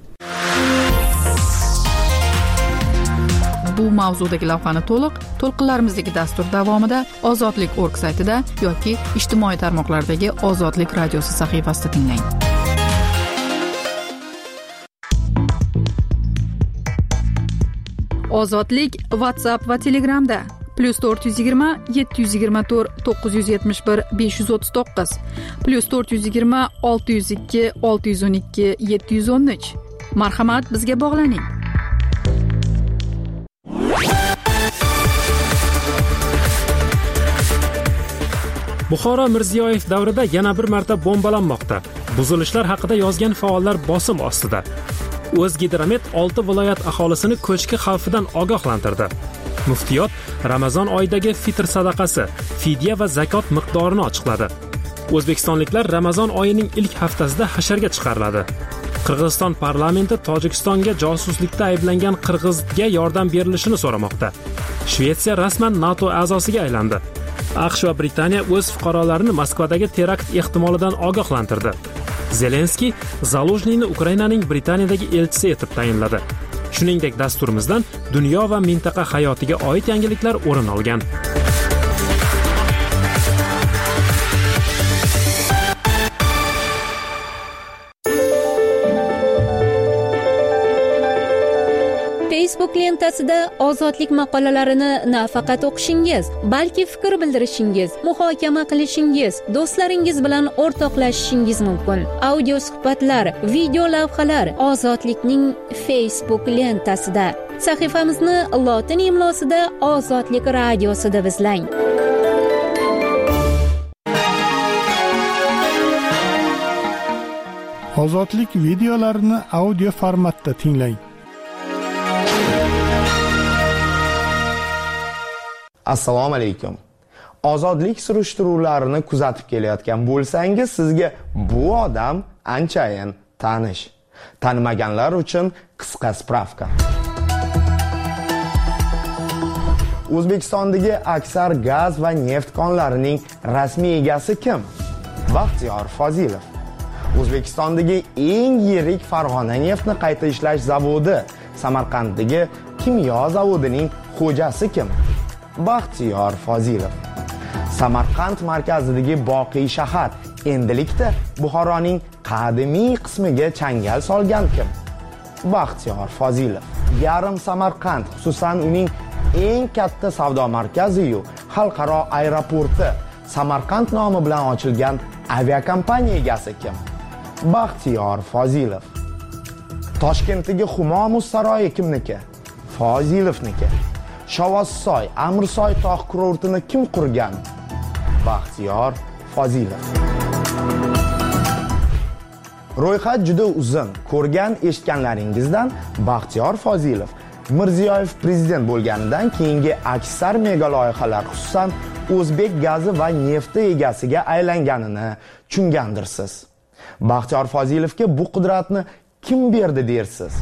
Bu mavzudagi lavhani to'liq to'lqinlarimizdagi dastur davomida ozodlik точка org saytida yoki ijtimoiy tarmoqlardagi Ozodlik radiosi sahifasida tinglang. Ozodlik WhatsApp va Telegramda plus to'rt yuz yigirma yetti yuz yigirma to'rt to'qqiz yuz yetmish bir besh yuz o'ttiz to'qqiz plus to'rt yuz yigirma olti yuz ikki olti yuz o'n ikki yetti yuz o'n uch. Marhamat, bizga bog'laning. Buxoro Mirziyoyev davrida yana bir marta bombalanmoqda. Buzilishlar haqida yozgan faollar bosim ostida. O'zgidromet olti viloyat aholisini ko'chki xavfidan ogohlantirdi. Muftiyot Ramazon oyidagi fitr sadaqasi, fidya va zakot miqdorini ochiqladi. O'zbekistonliklar Ramazon oyining ilk haftasida hasharga chiqariladi. Qirg'iziston parlamenti Tojikistonga josuslikda ayblangan qirg'izga yordam berilishini so'ramoqda. Shvetsiya rasman NATO a'zosiga aylandi. AQSh va Britaniya o'z fuqarolarini Moskvadagi terakt ehtimolidan ogohlantirdi. Zelenskiy Zaluzhniyni Ukrainaning Britaniyadagi elchisi etib tayinladi. Shuningdek, dasturimizdan dunyo va mintaqa hayotiga oid yangiliklar o'rin olgan. Facebook lentasida ozodlik maqolalarini nafaqat o'qishingiz, balki fikr bildirishingiz, muhokama qilishingiz, do'stlaringiz bilan o'rtoqlashishingiz mumkin. Audio suhbatlar, video lavhalar ozodlikning Facebook lentasida. Sahifamizni lotin imlosida Ozodlik radiosida izlang. Ozodlik videolarini audio formatda tinglang. Assalomu alaykum. Ozodlik surishtiruvlarini kuzatib kelayotgan bo'lsangiz, sizga bu odam anchayin tanish. Tanimaganlar uchun qisqa spravka. O'zbekistondagi aksar gaz va neft konlarining rasmiy egasi kim? Baxtiyor Fozilov. O'zbekistondagi eng yirik Farg'ona neftni qayta ishlash zavodi, Samarqanddagi kimyo zavodining xo'jasi kim? Baxtiyor Fozilov. Samarqand markazidagi Boqiy shahar endilikda Buxoroning qadimiy qismiga changal solgan kim? Baxtiyor Fozilov. Yarim Samarqand, xususan uning eng katta savdo markazi-yu xalqaro aeroporti Samarqand nomi bilan ochilgan aviakompaniya egasi kim? Baxtiyor Fozilov. Toshkentdagi Humo muz saroyi kimniki? Fozilovniki. Shovossoy, Amirsoy tog' kurortini kim qurgan? Baxtiyor Fozilov. Ro'yxat juda uzun. Ko'rgan, eshitganlaringizdan Baxtiyor Fozilov Mirziyoyev prezident bo'lganidan keyingi aksar mega loyihalar, xususan o'zbek gazi va nefti egasiga aylanganini tushungandirsiz. Baxtiyor Fozilovga bu qudratni kim berdi dersiz?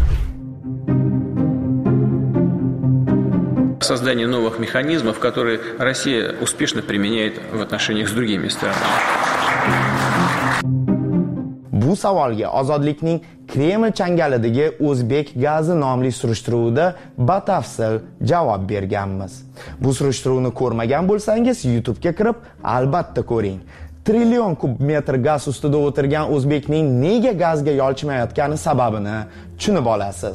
Создание новых механизмов, которые Россия успешно применяет в отношениях с другими странами. Bu savolga Ozodlikning Kreml changalidagi O'zbek gazi nomli surishtiruvda batafsil javob berganmiz. Bu surishtiruvni ko'rmagan bo'lsangiz, YouTube ga kirib, albatta ko'ring. Trillion kub metr gaz ustida o'tirgan O'zbekning nega gazga yolchimayotgani sababini tushunib olasiz.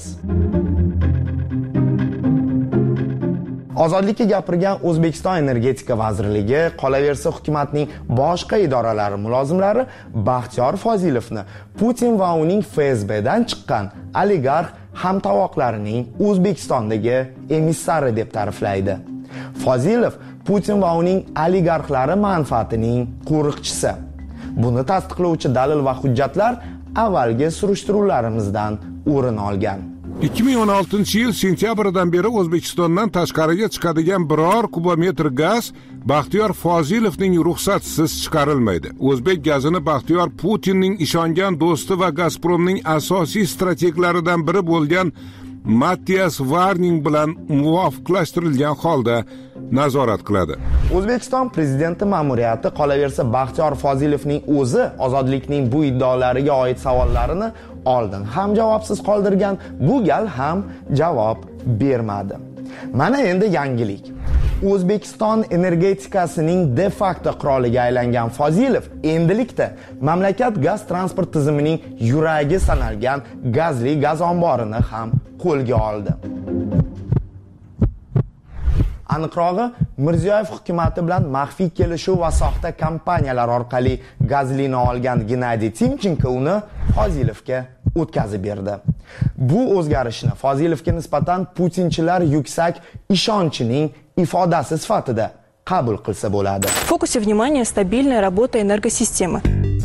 Ozodlikka gapirgan O'zbekiston Energetika vazirligi, qolaversa hukumatning boshqa idoralari mulozimlari Baxtiyor Fozilovni Putin va uning F S B dan chiqqan oligarx hamtovoqlarining O'zbekistondagi emissari deb ta'riflaydi. Fozilov Putin va uning oligarxlari manfaatining qo'riqchisi. Buni tasdiqlovchi dalil va hujjatlar avvalgi surishtiruvlarimizdan o'rin olgan. ikki ming o'n oltinchi yil sentyabridan beri O'zbekistondan tashqariga chiqadigan biror kubometr gaz Baxtiyor Fozilovning ruxsatsiz chiqarilmaydi. O'zbek gazini Baxtiyor Putinning ishongan do'sti va Gazpromning asosiy strateglaridan biri bo'lgan Matthias Warning bilan muvofiqlashtirilgan holda nazorat qiladi. O'zbekiston prezidenti ma'muriyati qolaversa Baxtiyor Fozilovning o'zi Ozodlikning bu iddaolariga oid savollarini oldin ham javobsiz qoldirgan, bu gal ham javob bermadi. Mana endi yangilik. O'zbekiston energetikasining de facto qiroliga aylangan Fozilov endilikda mamlakat gaz transport tizimining yuragi sanalgan gazli gaz omborini ham qo'lga oldi. Aniqrog'i, Mirziyoyev hukumatı bilan maxfiy kelishuv va soxta kompaniyalar orqali Gazlini olgan Gennadiy Timchenko uni Fozilovga o'tkazib berdi. Bu o'zgarishni Fozilovga nisbatan Putinchilar yuksak ishonchining ifodasi sifatida qabul qilsa bo'ladi. В фокусе внимания стабильная работа энергосистемы.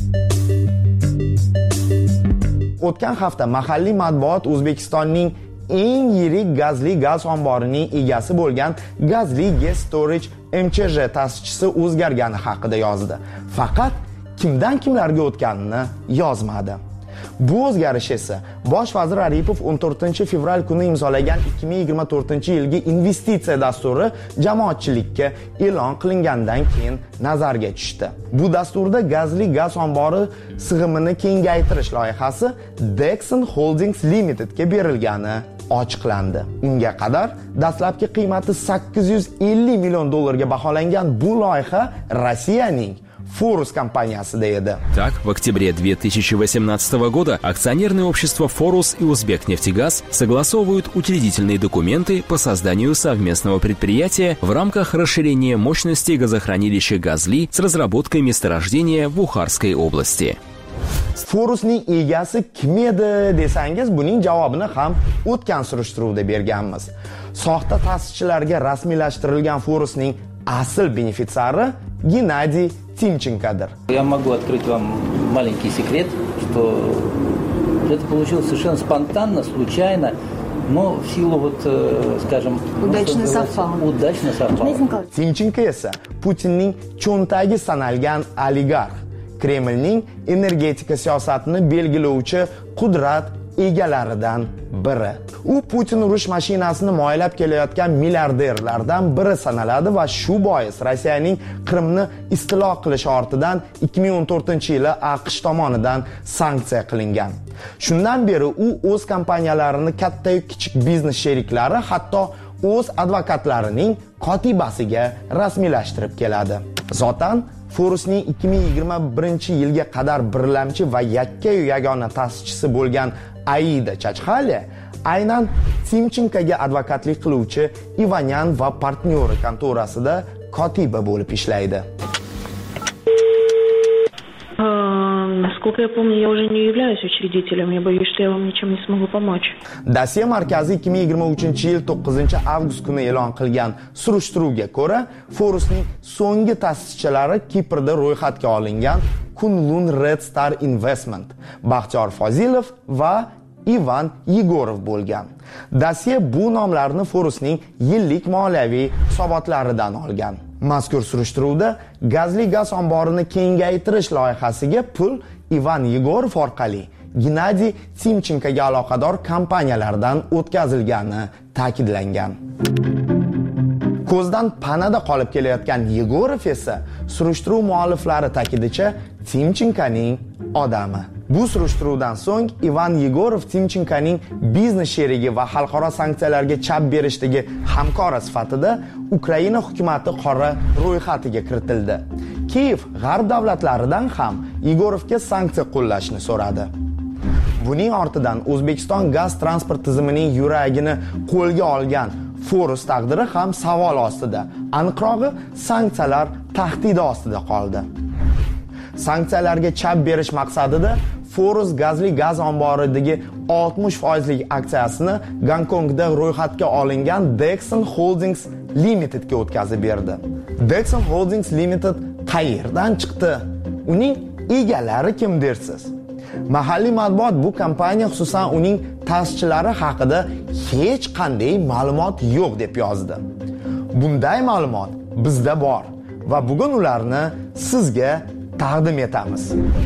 O'tgan hafta mahalliy matbuot O'zbekistonning eng yirik gazli gaz omborining egasi bo'lgan Gazli Gas Storage M C J ta'sischisi o'zgargani haqida yozdi. Faqat kimdan kimlarga o'tganini yozmadi. Bu o'zgarish esa Bosh vazir Aripov o'n to'rtinchi fevral kuni imzolagan ikki ming yigirma to'rtinchi yilgi investitsiya dasturi jamoatchilikka e'lon qilingandan keyin nazarga tushdi. Bu dasturda gazli gaz ombori sig'imini kengaytirish loyihasi Dexon Holdings Limited ga berilgani ochiqlandi. Unga qadar dastlabki qiymati sakkiz yuz ellik million dollarga baholangan bu loyiha Rossiyaning Forus компаниясida edi. Так, в октябре две тысячи восемнадцатого года акционерные общества Forus и Узбекнефтегаз согласовывают учредительные документы по созданию совместного предприятия в рамках расширения мощности газохранилища Газли с разработкой месторождения в Бухарской области. Forusning egasi kim edi desangiz, buning javobini ham o'tgan surishtiruvda berganmiz. Soxta ta'sischilarga rasmiylashtirilgan Forusning asl benefitsiari Gennadiy Timchenkodir. Я могу открыть вам маленький секрет, что это получилось совершенно спонтанно, случайно, но в силу вот, скажем, удачно совпало. Удачно совпало. Timchenko esa Putinning cho'ntagi sanalgan oligarx, Kremlning energetika siyosatini belgilovchi qudrat egalaridan biri. U Putin urush mashinasini moylab kelayotgan milliarderlardan biri sanaladi va shu bois Rossiyaning Qrimni istilo qilish ortidan ikki ming o'n to'rtinchi yili AQSh tomonidan sanksiya qilingan. Shundan beri u o'z kompaniyalarini katta yu kichik biznes sheriklari, hatto o'z advokatlarining kotibasiga rasmiylashtirib keladi. Zotan Forusning ikki ming yigirma birinchi yilga qadar birlamchi va yakka-yu yagona ta'sischisi bo'lgan Aida Chachxale aynan Timchenkoga advokatlik qiluvchi Ivanyan va partnyori kontorasida kotiba bo'lib ishlaydi. Насколько я помню, я уже не являюсь учредителем. Я боюсь, что я вам ничем не смогу помочь. Dasiya markazi ikki ming yigirma uchinchi yil to'qqizinchi avgust kuni e'lon qilgan surishtiruvga ko'ra, Forusning so'nggi ta'sischilari Kiprda ro'yxatga olingan Kunlun Red Star Investment, Baxtiyor Fozilov va Ivan Yegorov bo'lgan. Dasiya bu nomlarni Forusning yillik moliyaviy hisobotlaridan olgan. Mazkur surishtiruvda gazli gaz omborini kengaytirish loyihasiga pul Ivan Yegorov orqali Gennadiy Timchenkoga aloqador kompaniyalardan o'tkazilgani ta'kidlangan. Ko'zdan panada qolib kelayotgan Yegorov esa surishtiruv mualliflari ta'kidicha Timchenkoning odami. Bu surishtiruvdan so'ng Ivan Yegorov Timchenkoning biznes sherigi va xalqaro sanksiyalarga chap berishdagi hamkori sifatida Ukraina hukumati qora ro'yxatiga kiritildi. Kiyev g'arb davlatlaridan ham Yegorovga sanksiya qo'llashni so'radi. Buning ortidan O'zbekiston gaz transport tizimining yuragini qo'lga olgan Forus taqdiri ham savol ostida. Aniqrog'i, sanksiyalar tahdidi ostida qoldi. Sanksiyalarga chap berish maqsadida Forus gazli gaz omboridagi oltmish foizlik aksiyasini Gonkongda ro'yxatga olingan Dexon Holdings Limited ga o'tkazib berdi. Dexon Holdings Limited qayerdan chiqdi? Uning egalari kim dersiz? Mahalliy matbuot bu kompaniya, xususan uning ta'sischilari haqida hech qanday ma'lumot yo'q deb yozdi. Bunday ma'lumot bizda bor va bugun ularni sizga taqdim etamiz.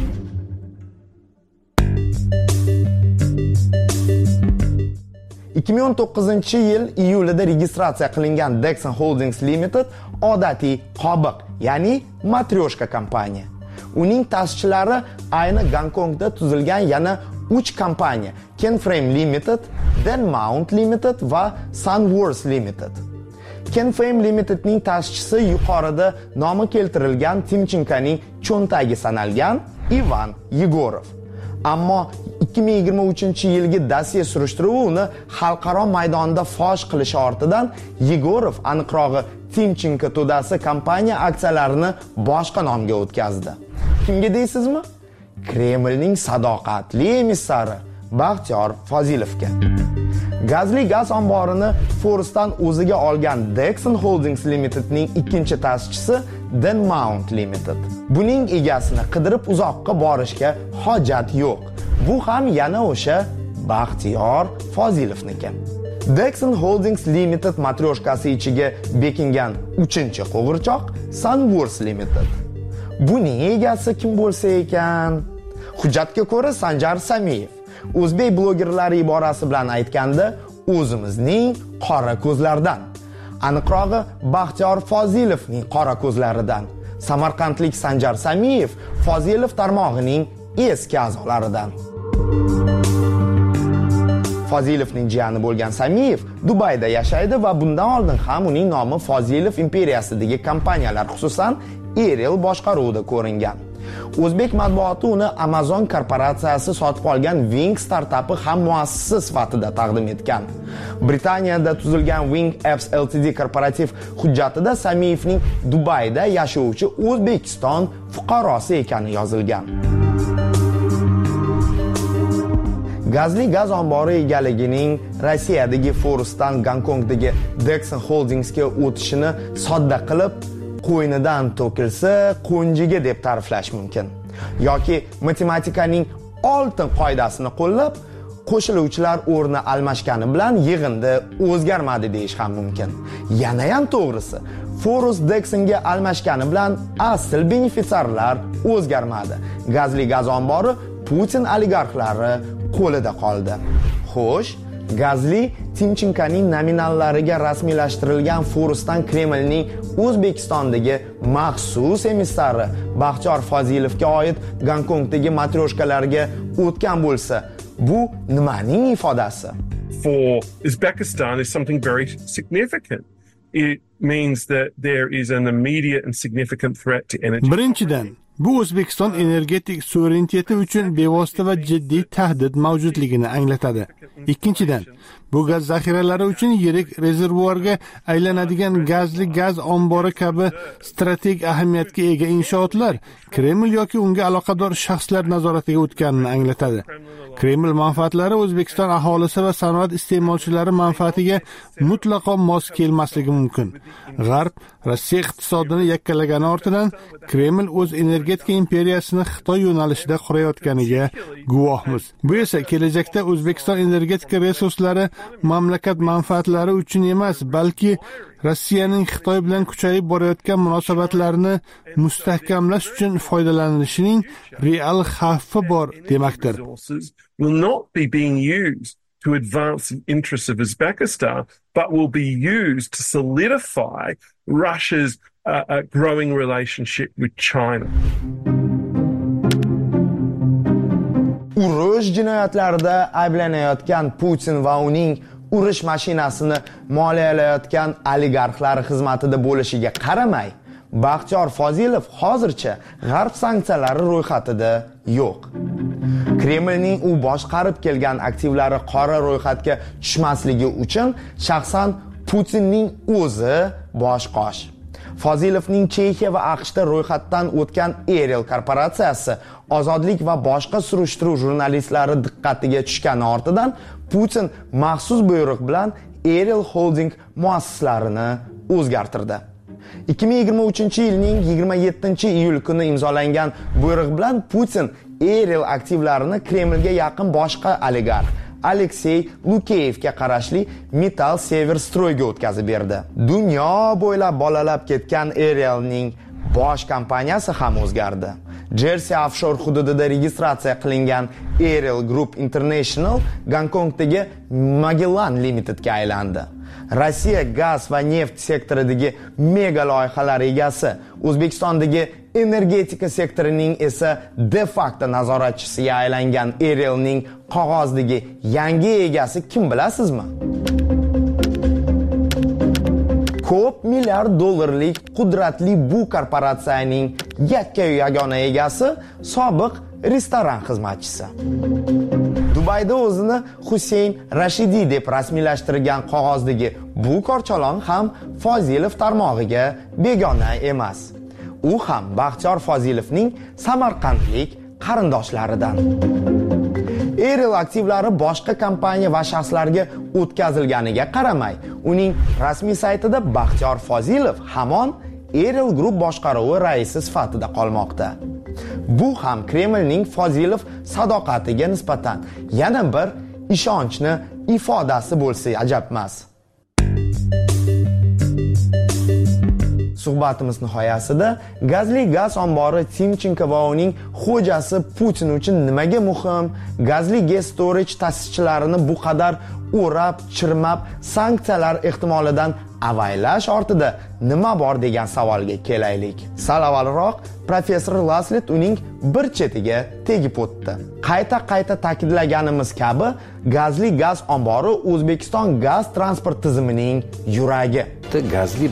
ikki ming o'n to'qqizinchi yil iyulida registratsiya qilingan Dexon Holdings Limited odatiy qobiq, ya'ni matryoshka kompaniya. Uning ta'sischilari ayni Gonkongda tuzilgan yana uch kompaniya: Kenframe Limited, Denmount Limited va Sunworth Limited. Kenframe Limitedning ta'sischisi yuqorida nomi keltirilgan Timchenkoning cho'ntagi sanalgan Ivan Yegorov. Ammo ikki ming yigirma uchinchi yilgi dosiye surishtiruvi uni xalqaro maydonda fosh qilishi ortidan Yegorov aniqrog'i Timchenko to'dasi kompaniya aksiyalarini boshqa nomga o'tkazdi. Kimga deysizmi? Kremlning sadoqatli emissari Baxtiyor Fozilovga. Gazli gaz omborini Forusdan o'ziga olgan Dexon Holdings Limitedning ikkinchi ta'sischisi Denmount Limited. Buning egasini qidirib uzoqqa borishga hojat yo'q. Bu ham yana o'sha Baxtiyor Fozilovniki. Dexon Holdings Limited matryoshkasi ichiga bekingan uchinchi qo'g'irchoq Sunworks Limited. Buning egasi kim bo'lsa ekan? Hujjatga ko'ra Sanjar Samiyev. O'zbek blogerlari iborasi bilan aytganda, o'zimizning qora ko'zlardan. Aniqrog'i Baxtiyor Fozilovning qora ko'zlaridan. Samarqandlik Sanjar Samiyev Fozilov tarmog'ining eski a'zolaridan. Fozilovning jiyani bo'lgan Samiyev Dubayda yashaydi va bundan oldin ham uning nomi Fozilov imperiyasidagi kompaniyalar, xususan Ariel boshqaruvida ko'ringan. O'zbek matbuoti uni Amazon korporatsiyasi sotib olgan Wing startapi ham muassisi sifatida taqdim etgan. Britaniyada tuzilgan Wing Apps Ltd korporativ hujjatida Samiyevning Dubayda yashovchi O'zbekiston fuqarosi ekani yozilgan. Gazli gaz ombori egaligining Rossiyadagi Forusdan Gonkongdagi Dexon Holdingsga o'tishini sodda qilib, qo'ynidan to'kilsa qo'njiga deb ta'riflash mumkin. Yoki matematikaning oltin qoidasini qo'llab, qo'shiluvchilar o'rni almashgani bilan yig'indi o'zgarmadi deyish ham mumkin. Yana ham to'g'risi, Forus Dexonga almashgani bilan asl benefitsiarlar o'zgarmadi. Gazli gaz ombori Putin oligarxlari qo'lida qoldi. Xo'sh, Gazli Timchenkoning nominallariga rasmiylashtirilgan Forusdan Kremlning O'zbekistondagi maxsus emissari Baxtiyor Fozilovga oid Gonkongdagi matryoshkalarga o'tgan bo'lsa, bu nimaning ifodasi? For Uzbekistan is something very significant. It means that there is an immediate and significant threat to energy. Birinchidan, bu O'zbekiston energetik suvereniteti uchun bevosita va jiddiy tahdid mavjudligini anglatadi. Ikkinchidan, bu gaz zaxiralari uchun yirik rezervuarga aylanadigan gazli gaz ombori kabi strategik ahamiyatga ega inshootlar Kreml yoki unga aloqador shaxslar nazoratiga o'tganini anglatadi. Kreml manfaatlari O'zbekiston aholisi va sanoat iste'molchilari manfaatiga mutlaqo mos kelmasligi mumkin. G'arb Rossiya iqtisodini yakkalagani ortidan Kreml o'z energetika imperiyasini Xitoy yo'nalishida qurayotganiga guvohmiz. Bu esa kelajakda O'zbekiston energetika resurslari mamlakat manfaatlari uchun emas, balki Rossiyaning Xitoy bilan kuchayib borayotgan munosabatlarini mustahkamlash uchun foydalanishining real xavfi bor demakdir. Will not be being used to advance the interests of Uzbekistan, but will be used to solidify Russia's uh, uh, growing relationship with China. Urush jinoyatlarida ayblanayotgan Putin va uning urush mashinasini moliyalayotgan oligarxlar xizmatida bo'lishiga qaramay, Baxtiyor Fozilov hozircha g'arb sanksiyalari ro'yxatida yo'q. Kremlning u boshqarib kelgan aktivlari qora ro'yxatga tushmasligi uchun shaxsan Putinning o'zi bosh-qosh. Fozilovning Chexiya va AQShda ro'yxatdan o'tgan Ariel korporatsiyasi ozodlik va boshqa surishtiruv jurnalistlari diqqatiga tushgani ortidan Putin maxsus buyruq bilan Ariel Holding muassislarini o'zgartirdi. ikki ming yigirma uchinchi yilning yigirma yettinchi iyul kuni imzolangan buyruq bilan Putin Ariel aktivlarini Kremlga yaqin boshqa oligarx Aleksey Lukeyevga qarashli Metal Severstroyga o'tkazib berdi. Dunyo bo'ylab bolalab ketgan Arielning bosh kompaniyasi ham o'zgardi. Jersey offshore hududida registratsiya qilingan Ariel Group International Gonkongdagi Magellan Limitedga aylandi. Rossiya gaz va neft sektoridagi mega loyihalar egasi, O'zbekistondagi energetika sektorining esa de facto nazoratchisiga aylangan Arielning qog'ozdagi yangi egasi kim bilasizmi? Ko'p milliard dollarlik qudratli bu korporatsiyaning yakka yagona egasi sobiq restoran xizmatchisi. Dubayda o'zini Husayn Rashidi deb rasmiylashtirgan qog'ozdagi bu korchalon ham Fozilov tarmog'iga begona emas. U ham Baxtiyor Fozilovning samarqandlik qarindoshlaridan. Eril aktivlari boshqa kompaniya va shaxslarga o'tkazilganiga qaramay, uning rasmiy saytida Baxtiyor Fozilov hamon Eril Group boshqaruvi raisi sifatida qolmoqda. Bu ham Kremlning Fozilov sadoqatiga nisbatan yana bir ishonchni ifodasi bo'lsa ajab emas. Suhbatimiz nihoyasida gazli gaz ombori Timchenko va uning xo'jasi Putin uchun nimaga muhim, gazli gas storage ta'sischilarini bu qadar o'rab, chirmab, sanksiyalar ehtimolidan avaylash ortida nima bor degan savolga kelaylik. Sal avvalroq professor Laslet uning bir chetiga tegib o'tdi. Qayta-qayta ta'kidlaganimiz kabi, gazli gaz ombori O'zbekiston gaz transport tizimining yuragi. Газли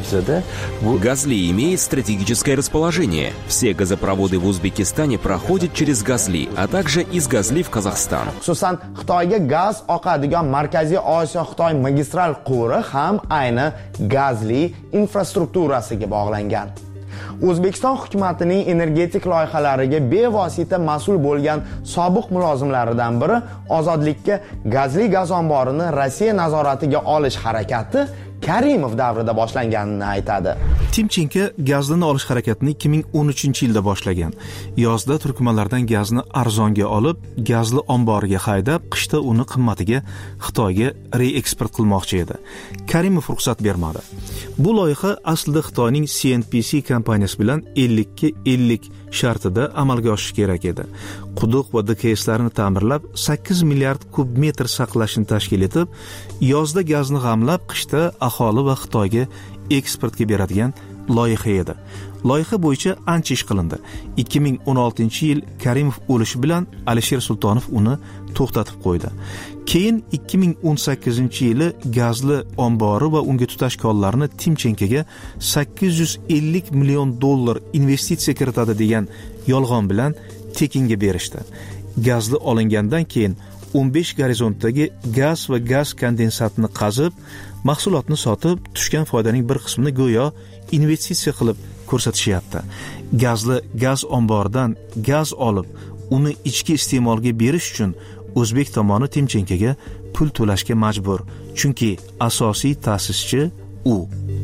Газли имеет стратегическое расположение. Все газопроводы в Узбекистане проходят через Газли, а также из Газли в Казахстан. Xususan, Xitoyga gaz oqadigan Markaziy Osiyo Xitoy magistral quvuri ham ayni Gazli infrastrukturasiga bog'langan. O'zbekiston hukumatining energetik loyihalariga bevosita mas'ul bo'lgan sobiq mulozimlaridan biri Ozodlikka gazli gaz omborini Rossiya nazoratiga olish harakati Karimov davrida boshlanganini aytadi. Timchenko gazni olish harakatini ikki ming o'n uchinchi yilda boshlagan. Yozda turkmanlardan gazni arzonga olib, gazli omboriga haydab, qishda uni qimmatiga Xitoyga reeksport qilmoqchi edi. Karimov ruxsat bermadi. Bu loyiha aslida Xitoyning C N P C kompaniyasi bilan ellik ga ellik shartida amalga oshishi kerak edi. Quduq va D K S'larni ta'mirlab, sakkiz milliard kub metr saqlashni tashkil etib, yozda gazni g'amlab, qishda aholi va Xitoyga eksportga beradigan loyiha edi. Loyiha bo'yicha ancha ish qilindi. ikki ming o'n oltinchi yil Karimov o'lishi bilan Alisher Sultonov uni to'xtatib qo'ydi. Keyin ikki ming o'n sakkizinchi yili gazli ombori va unga tutash konlarini Timchenkoga sakkiz yuz ellik million dollar investitsiya kiritadi degan yolg'on bilan tekinga berishdi. Gazli olingandan keyin o'n besh gorizontdagi gaz va gaz kondensatini qazib, mahsulotni sotib, tushgan foydaning bir qismini go'yo investitsiya qilib ko'rsatishyapti. Gazli gaz omboridan gaz olib, uni ichki iste'molga berish uchun o'zbek tomoni Timchenkoga pul to'lashga majbur, chunki asosiy ta'sischi u.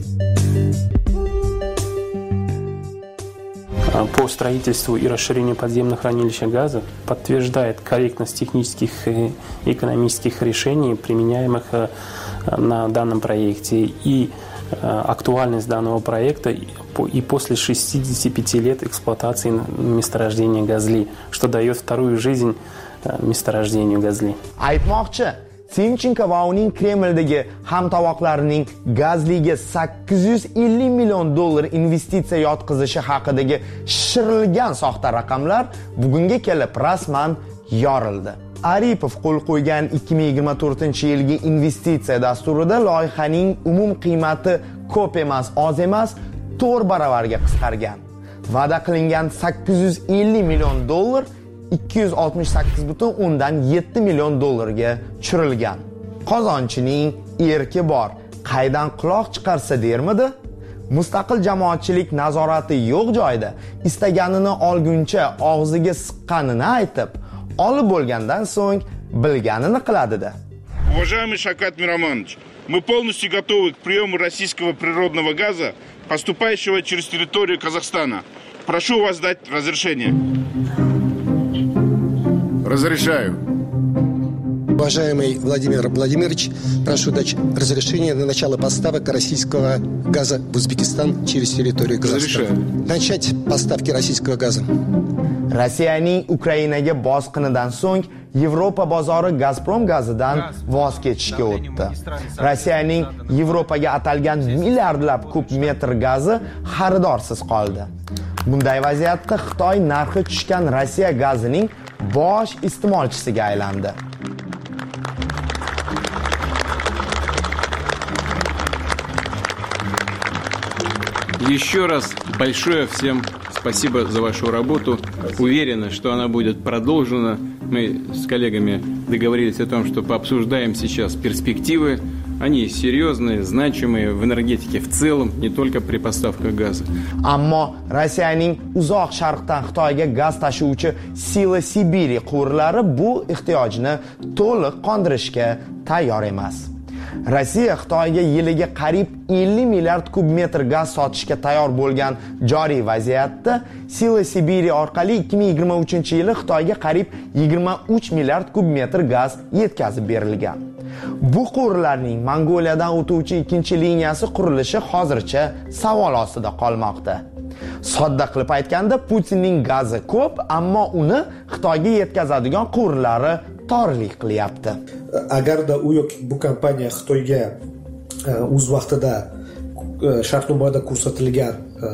По строительству и расширению подземных хранилищ газа подтверждает корректность технических и экономических решений, применяемых на данном проекте, и актуальность данного проекта и после шестидесяти пяти лет эксплуатации месторождения Газли, что дает вторую жизнь месторождению Газли. Aytmoqchi, Timchenko va uning Kremldagi hamtovoqlarining Gazliga sakkiz yuz ellik million dollar investitsiya yotqizishi haqidagi shishirilgan soxta raqamlar bugunga kelib rasman yorildi. Aripov qo'l qo'ygan ikki ming yigirma to'rtinchi yilgi investitsiya dasturida loyihaning umum qiymati ko'p emas, oz emas, to'rt baravarga qisqargan. Va'da qilingan sakkiz yuz ellik million dollar ikki yuz oltmish sakkiz butun o'ndan yetti million dollarga tushirilgan. Qozonchining erki bor, qaydan quloq chiqarsa dermidi? Mustaqil jamoatchilik nazorati yo'q joyda istaganini olguncha og'ziga siqqanini aytib, olib bo'lgandan so'ng bilganini qiladi-da. Уважаемый Шавкат Миромонович, мы полностью готовы к приему российского природного газа, поступающего через территорию Казахстана. Прошу вас дать разрешение. Разрешаю. Уважаемый Владимир Владимирович, прошу дать разрешение на начало поставок российского газа в Узбекистан через территорию Казахстана. Разрешаю. Начать поставки российского газа. Rossiyaning Ukrainaga bosqinidan so'ng Yevropa bozori Gazprom gazidan voz kechishga o'tdi. Rossiyaning Yevropaga atalgan milliardlab kub metr gazi xaridorsiz qoldi. Bunday vaziyatda Xitoy narxi tushgan Rossiya gazining bosh iste'molchisiga aylandi. Еще раз большое всем спасибо за вашу работу. Уверена, что она будет продолжена. Мы с коллегами договорились о том, что пообсуждаем сейчас перспективы. Они серьезные, значимые в энергетике в целом, не только при поставках газа. Ammo Rossiyaning uzoq sharqdan Xitoyga gaz tashuvchi Sila Sibiri quvurlari bu ehtiyojni to'liq qondirishga tayyor emas. Rossiya Xitoyga yiliga qariyb ellik milliard kub metr gaz sotishga tayyor bo'lgan joriy vaziyatda Sila Sibiri orqali ikki ming yigirma uchinchi yili Xitoyga qariyb yigirma uch milliard kub metr gaz yetkazib berilgan. Bu quvurlarning Mongoliyadan o'tuvchi ikkinchi liniyasi qurilishi hozircha savol ostida qolmoqda. Sodda qilib aytganda, Putinning gazi ko'p, ammo uni Xitoyga yetkazadigan quvurlari torlik qilyapti. Agarda u yoki bu kompaniya Xitoyga o'z vaqtida shartnomada ko'rsatilgan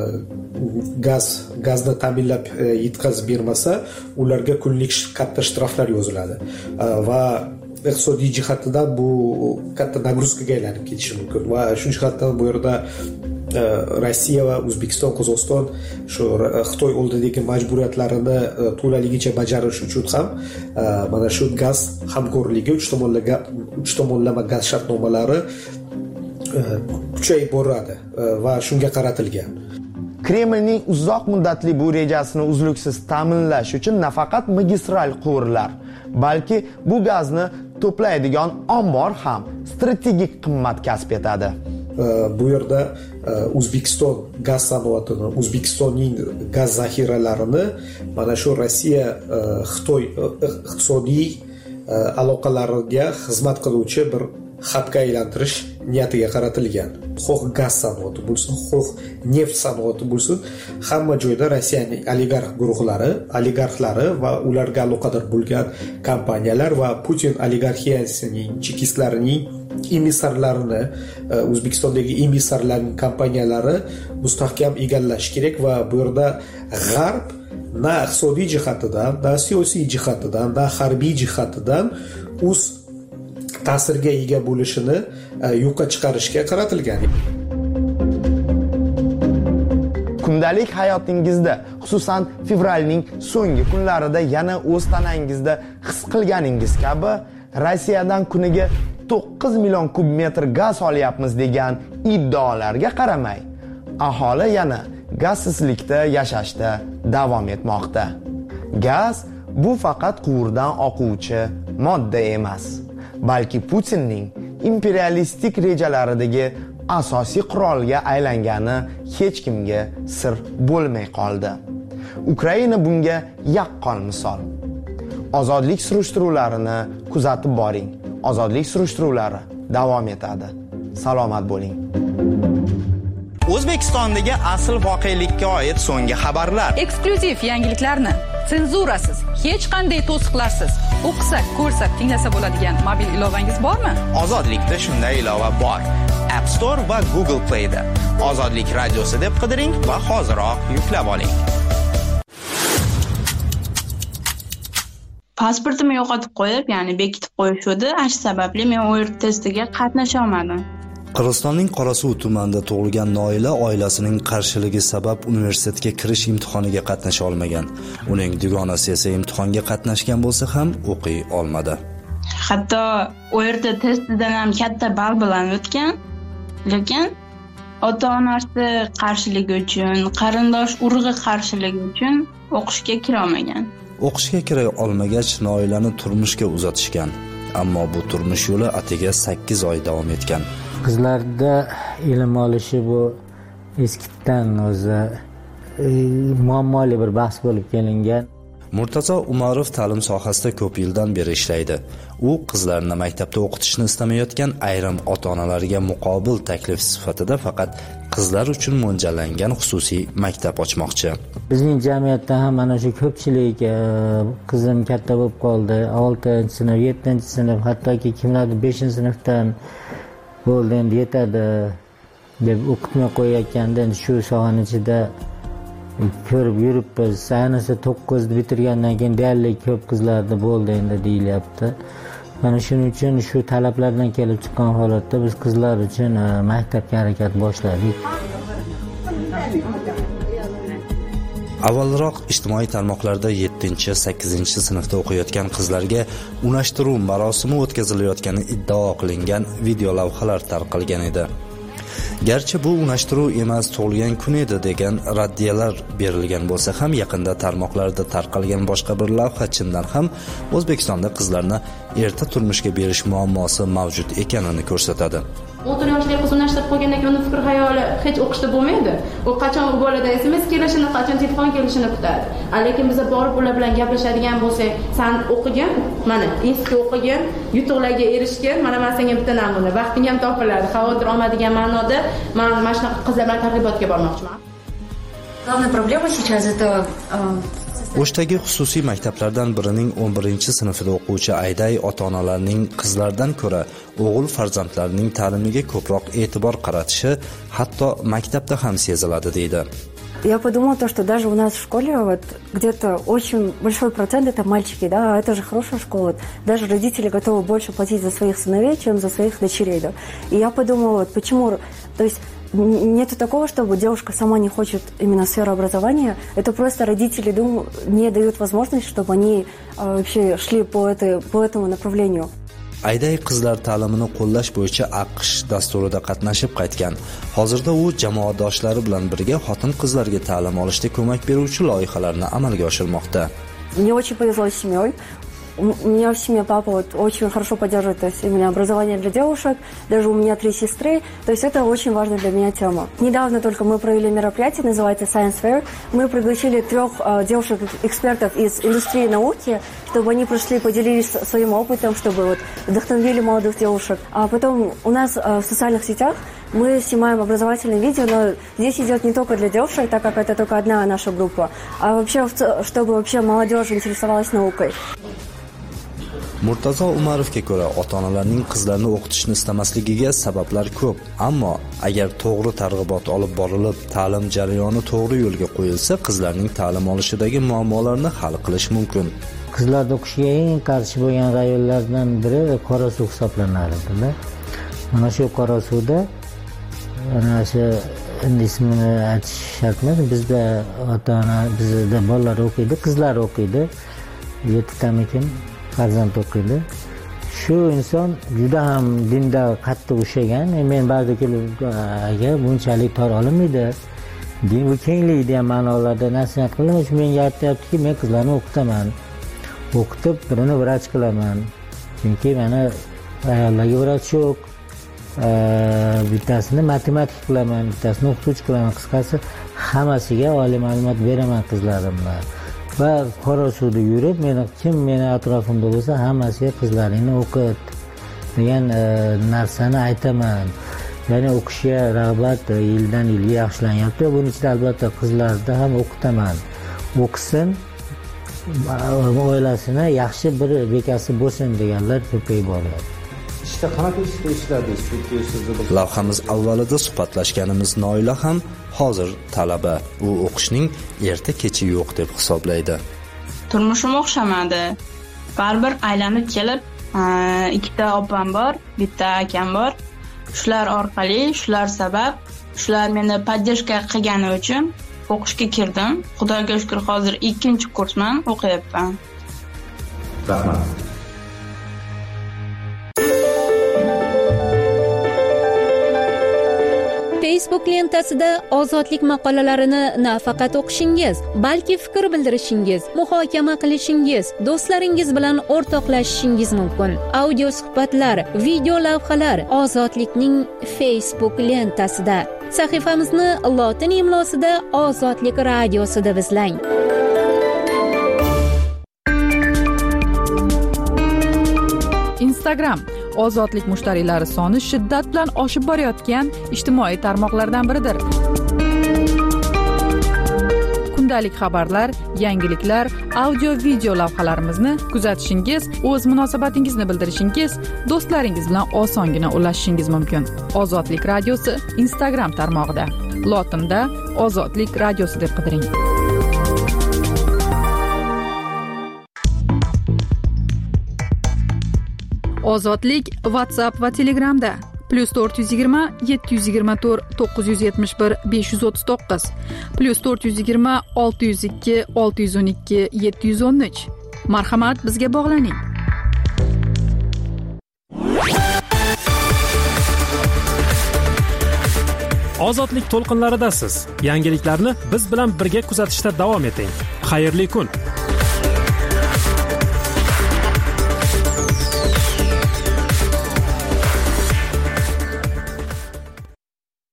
gaz gazni ta'minlab yetkazib bermasa, ularga kunlik katta shtraflar yoziladi va iqtisodiy jihatdan bu katta nagruzkaga aylanib ketishi mumkin va shu jihatdan bu yerda Rossiya va O'zbekiston, Qozog'iston shu Xitoy oldidagi majburiyatlarini to'laligicha bajarish uchun ham mana shu gaz hamkorligi uch tomonlama uch tomonlama gaz shartnomalari kuchayib boradi va shunga qaratilgan. Kremlning uzoq muddatli bu rejasini uzluksiz ta'minlash uchun nafaqat magistral quvurlar, balki bu gazni to'playdigan ombor ham strategik qimmat kasb etadi. Bu yerda O'zbekiston gaz sanoatini, O'zbekistonning gaz zaxiralarini mana shu Rossiya Xitoy iqtisodiy aloqalariga xizmat qiluvchi bir xatga aylantirish niyatiga qaratilgan. Xo'x gaz sanoati bo'lsin, xo'x neft sanoati bo'lsin, hamma joyda Rossiyaning oligarx guruhlari, oligarxlari va ularga aloqador bo'lgan kompaniyalar va Putin oligarxiyasining, chekistlarining emissarlarini, O'zbekistondagi emissarlarning kompaniyalari mustahkam egallash kerak va bu yerda G'arb na iqtisodiy jihatidan, na siyosiy jihatidan, na harbiy jihatidan o'z ta'sirga ega bo'lishini yo'qqa chiqarishga qaratilgan. Kundalik hayotingizda, xususan fevralning so'nggi kunlarida yana o'z tanangizda his qilganingiz kabi Rossiyadan kuniga to'qqiz million kub metr gaz olyapmiz degan iddaolarga qaramay, aholi yana gazsizlikda yashashda davom etmoqda. Gaz bu faqat quvurdan oquvchi modda emas, balki Putinning imperialistik rejalaridagi asosiy qurolga aylangani hech kimga sir bo'lmay qoldi. Ukraina bunga yaqqol misol. Ozodlik surishtiruvlarini kuzatib boring. Ozodlik surishtiruvlari davom etadi. Salomat bo'ling. O'zbekistondagi asl voqelikka oid so'nggi xabarlar. Eksklyuziv yangiliklarni senzurasiz, hech qanday to'siqlarsiz o'qisak, ko'rsak, tinglasa bo'ladigan mobil ilovangiz bormi? Ozodlikda shunday ilova bor. App Store va Google Play da Ozodlik radiosi deb qidiring va hoziroq yuklab oling. Pasportimni yo'qotib qo'yib, ya'ni bekitib qo'yishdi. Shu sababli men O R T testiga qatnasha olmadim. Qirg'izistonning Qorasuv tumanida tug'ilgan Noila oilasining qarshiligi sabab universitetga kirish imtihoniga qatnasha olmagan. Uning dugonasi esa imtihonga qatnashgan bo'lsa ham o'qiy olmadi. Hatto O R T testidan ham katta ball bilan o'tgan, lekin ota-onasi qarshiligi uchun, qarindosh urug'i qarshiligi uchun o'qishga kira olmagan. O'qishga kira olmagach, Noilani turmushga uzatishgan. Ammo bu turmush yo'li atiga sakkiz oy davom etgan. Qizlarda ilm olishi bu eskitdan o'zi e, muammoli bir bahs bo'lib kelingan. Murtazo Umarov ta'lim sohasida ko'p yildan beri ishlaydi. U qizlarni maktabda o'qitishni istamayotgan ayrim ota-onalarga muqobil taklif sifatida faqat qizlar uchun mo'ljallangan xususiy maktab ochmoqchi. Bizning jamiyatda ham mana shu ko'pchilik qizim katta bo'lib qoldi, oltinchi sinf, yettinchi sinf, hattoki kimlardir beshinchi sinfdan bo'ldi, endi yetadi deb o'qitmay qo'yayotganda, endi shu sohaning ichida ko'rib yuribmiz. Ayniqsa to'qqizni bitirgandan keyin deyarli ko'p qizlarda bo'ldi endi deyilyapti. Mana shuning uchun shu talablardan kelib chiqqan holatda biz qizlar uchun maktabga harakat boshladik. Avvalroq ijtimoiy tarmoqlarda yettinchi sakkizinchi sinfda o'qiyotgan qizlarga unashtiruv marosimi o'tkazilayotgani iddao qilingan video lavhalar tarqalgan edi. Garchi bu unashtiruv emas, tug'ilgan kun edi degan raddiyalar berilgan bo'lsa ham, yaqinda tarmoqlarda tarqalgan boshqa bir lavha chindan ham O'zbekistonda qizlarni erta turmushga berish muammosi mavjud ekanini ko'rsatadi. o'n yoshli qiz unashtirib qo'ygandan keyin fikr hayoli hech o'qishda bo'lmaydi. U qachon u bolada S M S kelishini, qachon telefon kelishini kutadi. Lekin biz borib ular bilan gaplashadigan bo'lsak, "Sen o'qigan, mana institutda o'qigan, yutuqlarga erishgan, mana men senga bitta namuna, vaqting ham topiladi." Xavotir olmadigan ma'noda men mana shunaqa qizlar bilan targ'ibotga bormoqchiman. Главная проблема сейчас это O'shdagi xususiy maktablardan birining o'n birinchi sinfida o'quvchi Ayday ota-onalarning qizlardan ko'ra o'g'il farzandlarining ta'limiga ko'proq e'tibor qaratishi hatto maktabda ham seziladi deydi. Я подумала то, что даже у нас в школе вот где-то очень большой процент это мальчики, да, это же хорошая школа. Даже родители готовы больше платить за своих сыновей, чем за своих дочерей, да. И я подумала, вот почему, то есть нету такого, чтобы девушка сама не хочет именно сферу образования. Это просто родители дум, не дают возможность, чтобы они а, вообще шли по, этой, по этому направлению. Ayday qizlar ta'limini qo'llash bo'yicha AQSh dasturida qatnashib qaytgan. Hozirda u jamoadoshlari bilan birga xotin-qizlarga ta'lim olishda ko'mak beruvchi loyihalarni amalga oshirmoqda. Мне очень повезло с семьей. У меня в семье папа вот очень хорошо поддерживает, то есть именно образование для девушек, даже у меня три сестры, то есть это очень важная для меня тема. Недавно только мы провели мероприятие, называется Science Fair. Мы пригласили трех э, девушек-экспертов из индустрии науки, чтобы они пришли, поделились своим опытом, чтобы вот вдохновили молодых девушек. А потом у нас э, в социальных сетях мы снимаем образовательные видео, но здесь идет не только для девушек, так как это только одна наша группа, а вообще, чтобы вообще молодежь интересовалась наукой. Murtazo Umarovga ko'ra, ota-onalarning qizlarni o'qitishni istamasligiga sabablar ko'p, ammo agar to'g'ri targ'ibot olib borilib, ta'lim jarayoni to'g'ri yo'lga qo'yilsa, qizlarning ta'lim olishidagi muammolarni hal qilish mumkin. Qizlar o'qishiga eng qarshi bo'lgan rayonlardan biri Qorasuv hisoblanadi. Mana shu Qorasuvda ana shu ismini aytish shart emas. Bizda ota-ona, bizda bolalar o'qiydi, qizlar o'qiydi. yettitamikin farzand o'qiydi. Shu inson juda ham dinda qattiq ushlagan. Men ba'zi kelibga bunchalik tor olinmaydi. Din bu kenglikda ham ma'nolarda nasihat qilaman. Shu menga aytayaptiki, men qizlarni o'qitaman. O'qitib birini vrach qilaman. Chunki mana ayollarga vrach yo'q. Bittasini matematik qilaman, bittasini o'qituvchi qilaman. Qisqasi hammasiga oliy ma'lumot beraman qizlarimga. Va Qorasuvda yurib, meni kim meni atrofimda bo'lsa, hammasiga qizlaringni o'qit degan narsani aytaman. Ya'ni o'qishga rag'bat yildan yilga yaxshilanyapti. Buning ichida albatta qizlarni ham o'qitaman. O'qisin, oilasini yaxshi bir bekasi bo'lsin deganlar ko'payib boryapti. Ishda qanaqa ishda ishladingiz? Chunki sizni lavhamiz avvalida suhbatlashganimiz Noila ham hozir talaba. U o'qishning erta kechi yo'q deb hisoblaydi. Turmushim o'xshamadi. Baribir aylanib kelib, ikkita opam bor, bitta akam bor. Shular orqali, shular sabab, shular meni podдержка qilgani uchun o'qishga kirdim. Xudoga shukr, hozir ikkinchi kursman, o'qiyapman. Rahmat. Facebook lentasida ozodlik maqolalarini nafaqat o'qishingiz, balki fikr bildirishingiz, muhokama qilishingiz, do'stlaringiz bilan o'rtoqlashishingiz mumkin. Audio suhbatlar, video lavhalar Ozodlikning Facebook lentasida. Sahifamizni lotin imlosida Ozodlik radiosida izlang. Instagram ozodlik mushtariylari soni shiddat bilan oshib borayotgan ijtimoiy tarmoqlardan biridir. Kundalik xabarlar, yangiliklar, audio video lavhalarimizni kuzatishingiz, o'z munosabatingizni bildirishingiz, do'stlaringiz bilan osongina ulashishingiz mumkin. Ozodlik radiosi Instagram tarmog'ida. Lotinda Ozodlik radiosi deb qidiring. Ozodlik WhatsApp va Telegramda. plyus to'rt yuz yigirma yetti yuz yigirma to'rt to'qqiz yuz yetmish bir besh yuz o'ttiz to'qqiz, plyus to'rt yuz yigirma olti yuz ikki olti yuz o'n ikki yetti yuz o'n uch. Marhamat, bizga bog'laning. Ozodlik to'lqinlaridasiz. Yangiliklarni biz bilan birga kuzatishda davom eting. Xayrli kun.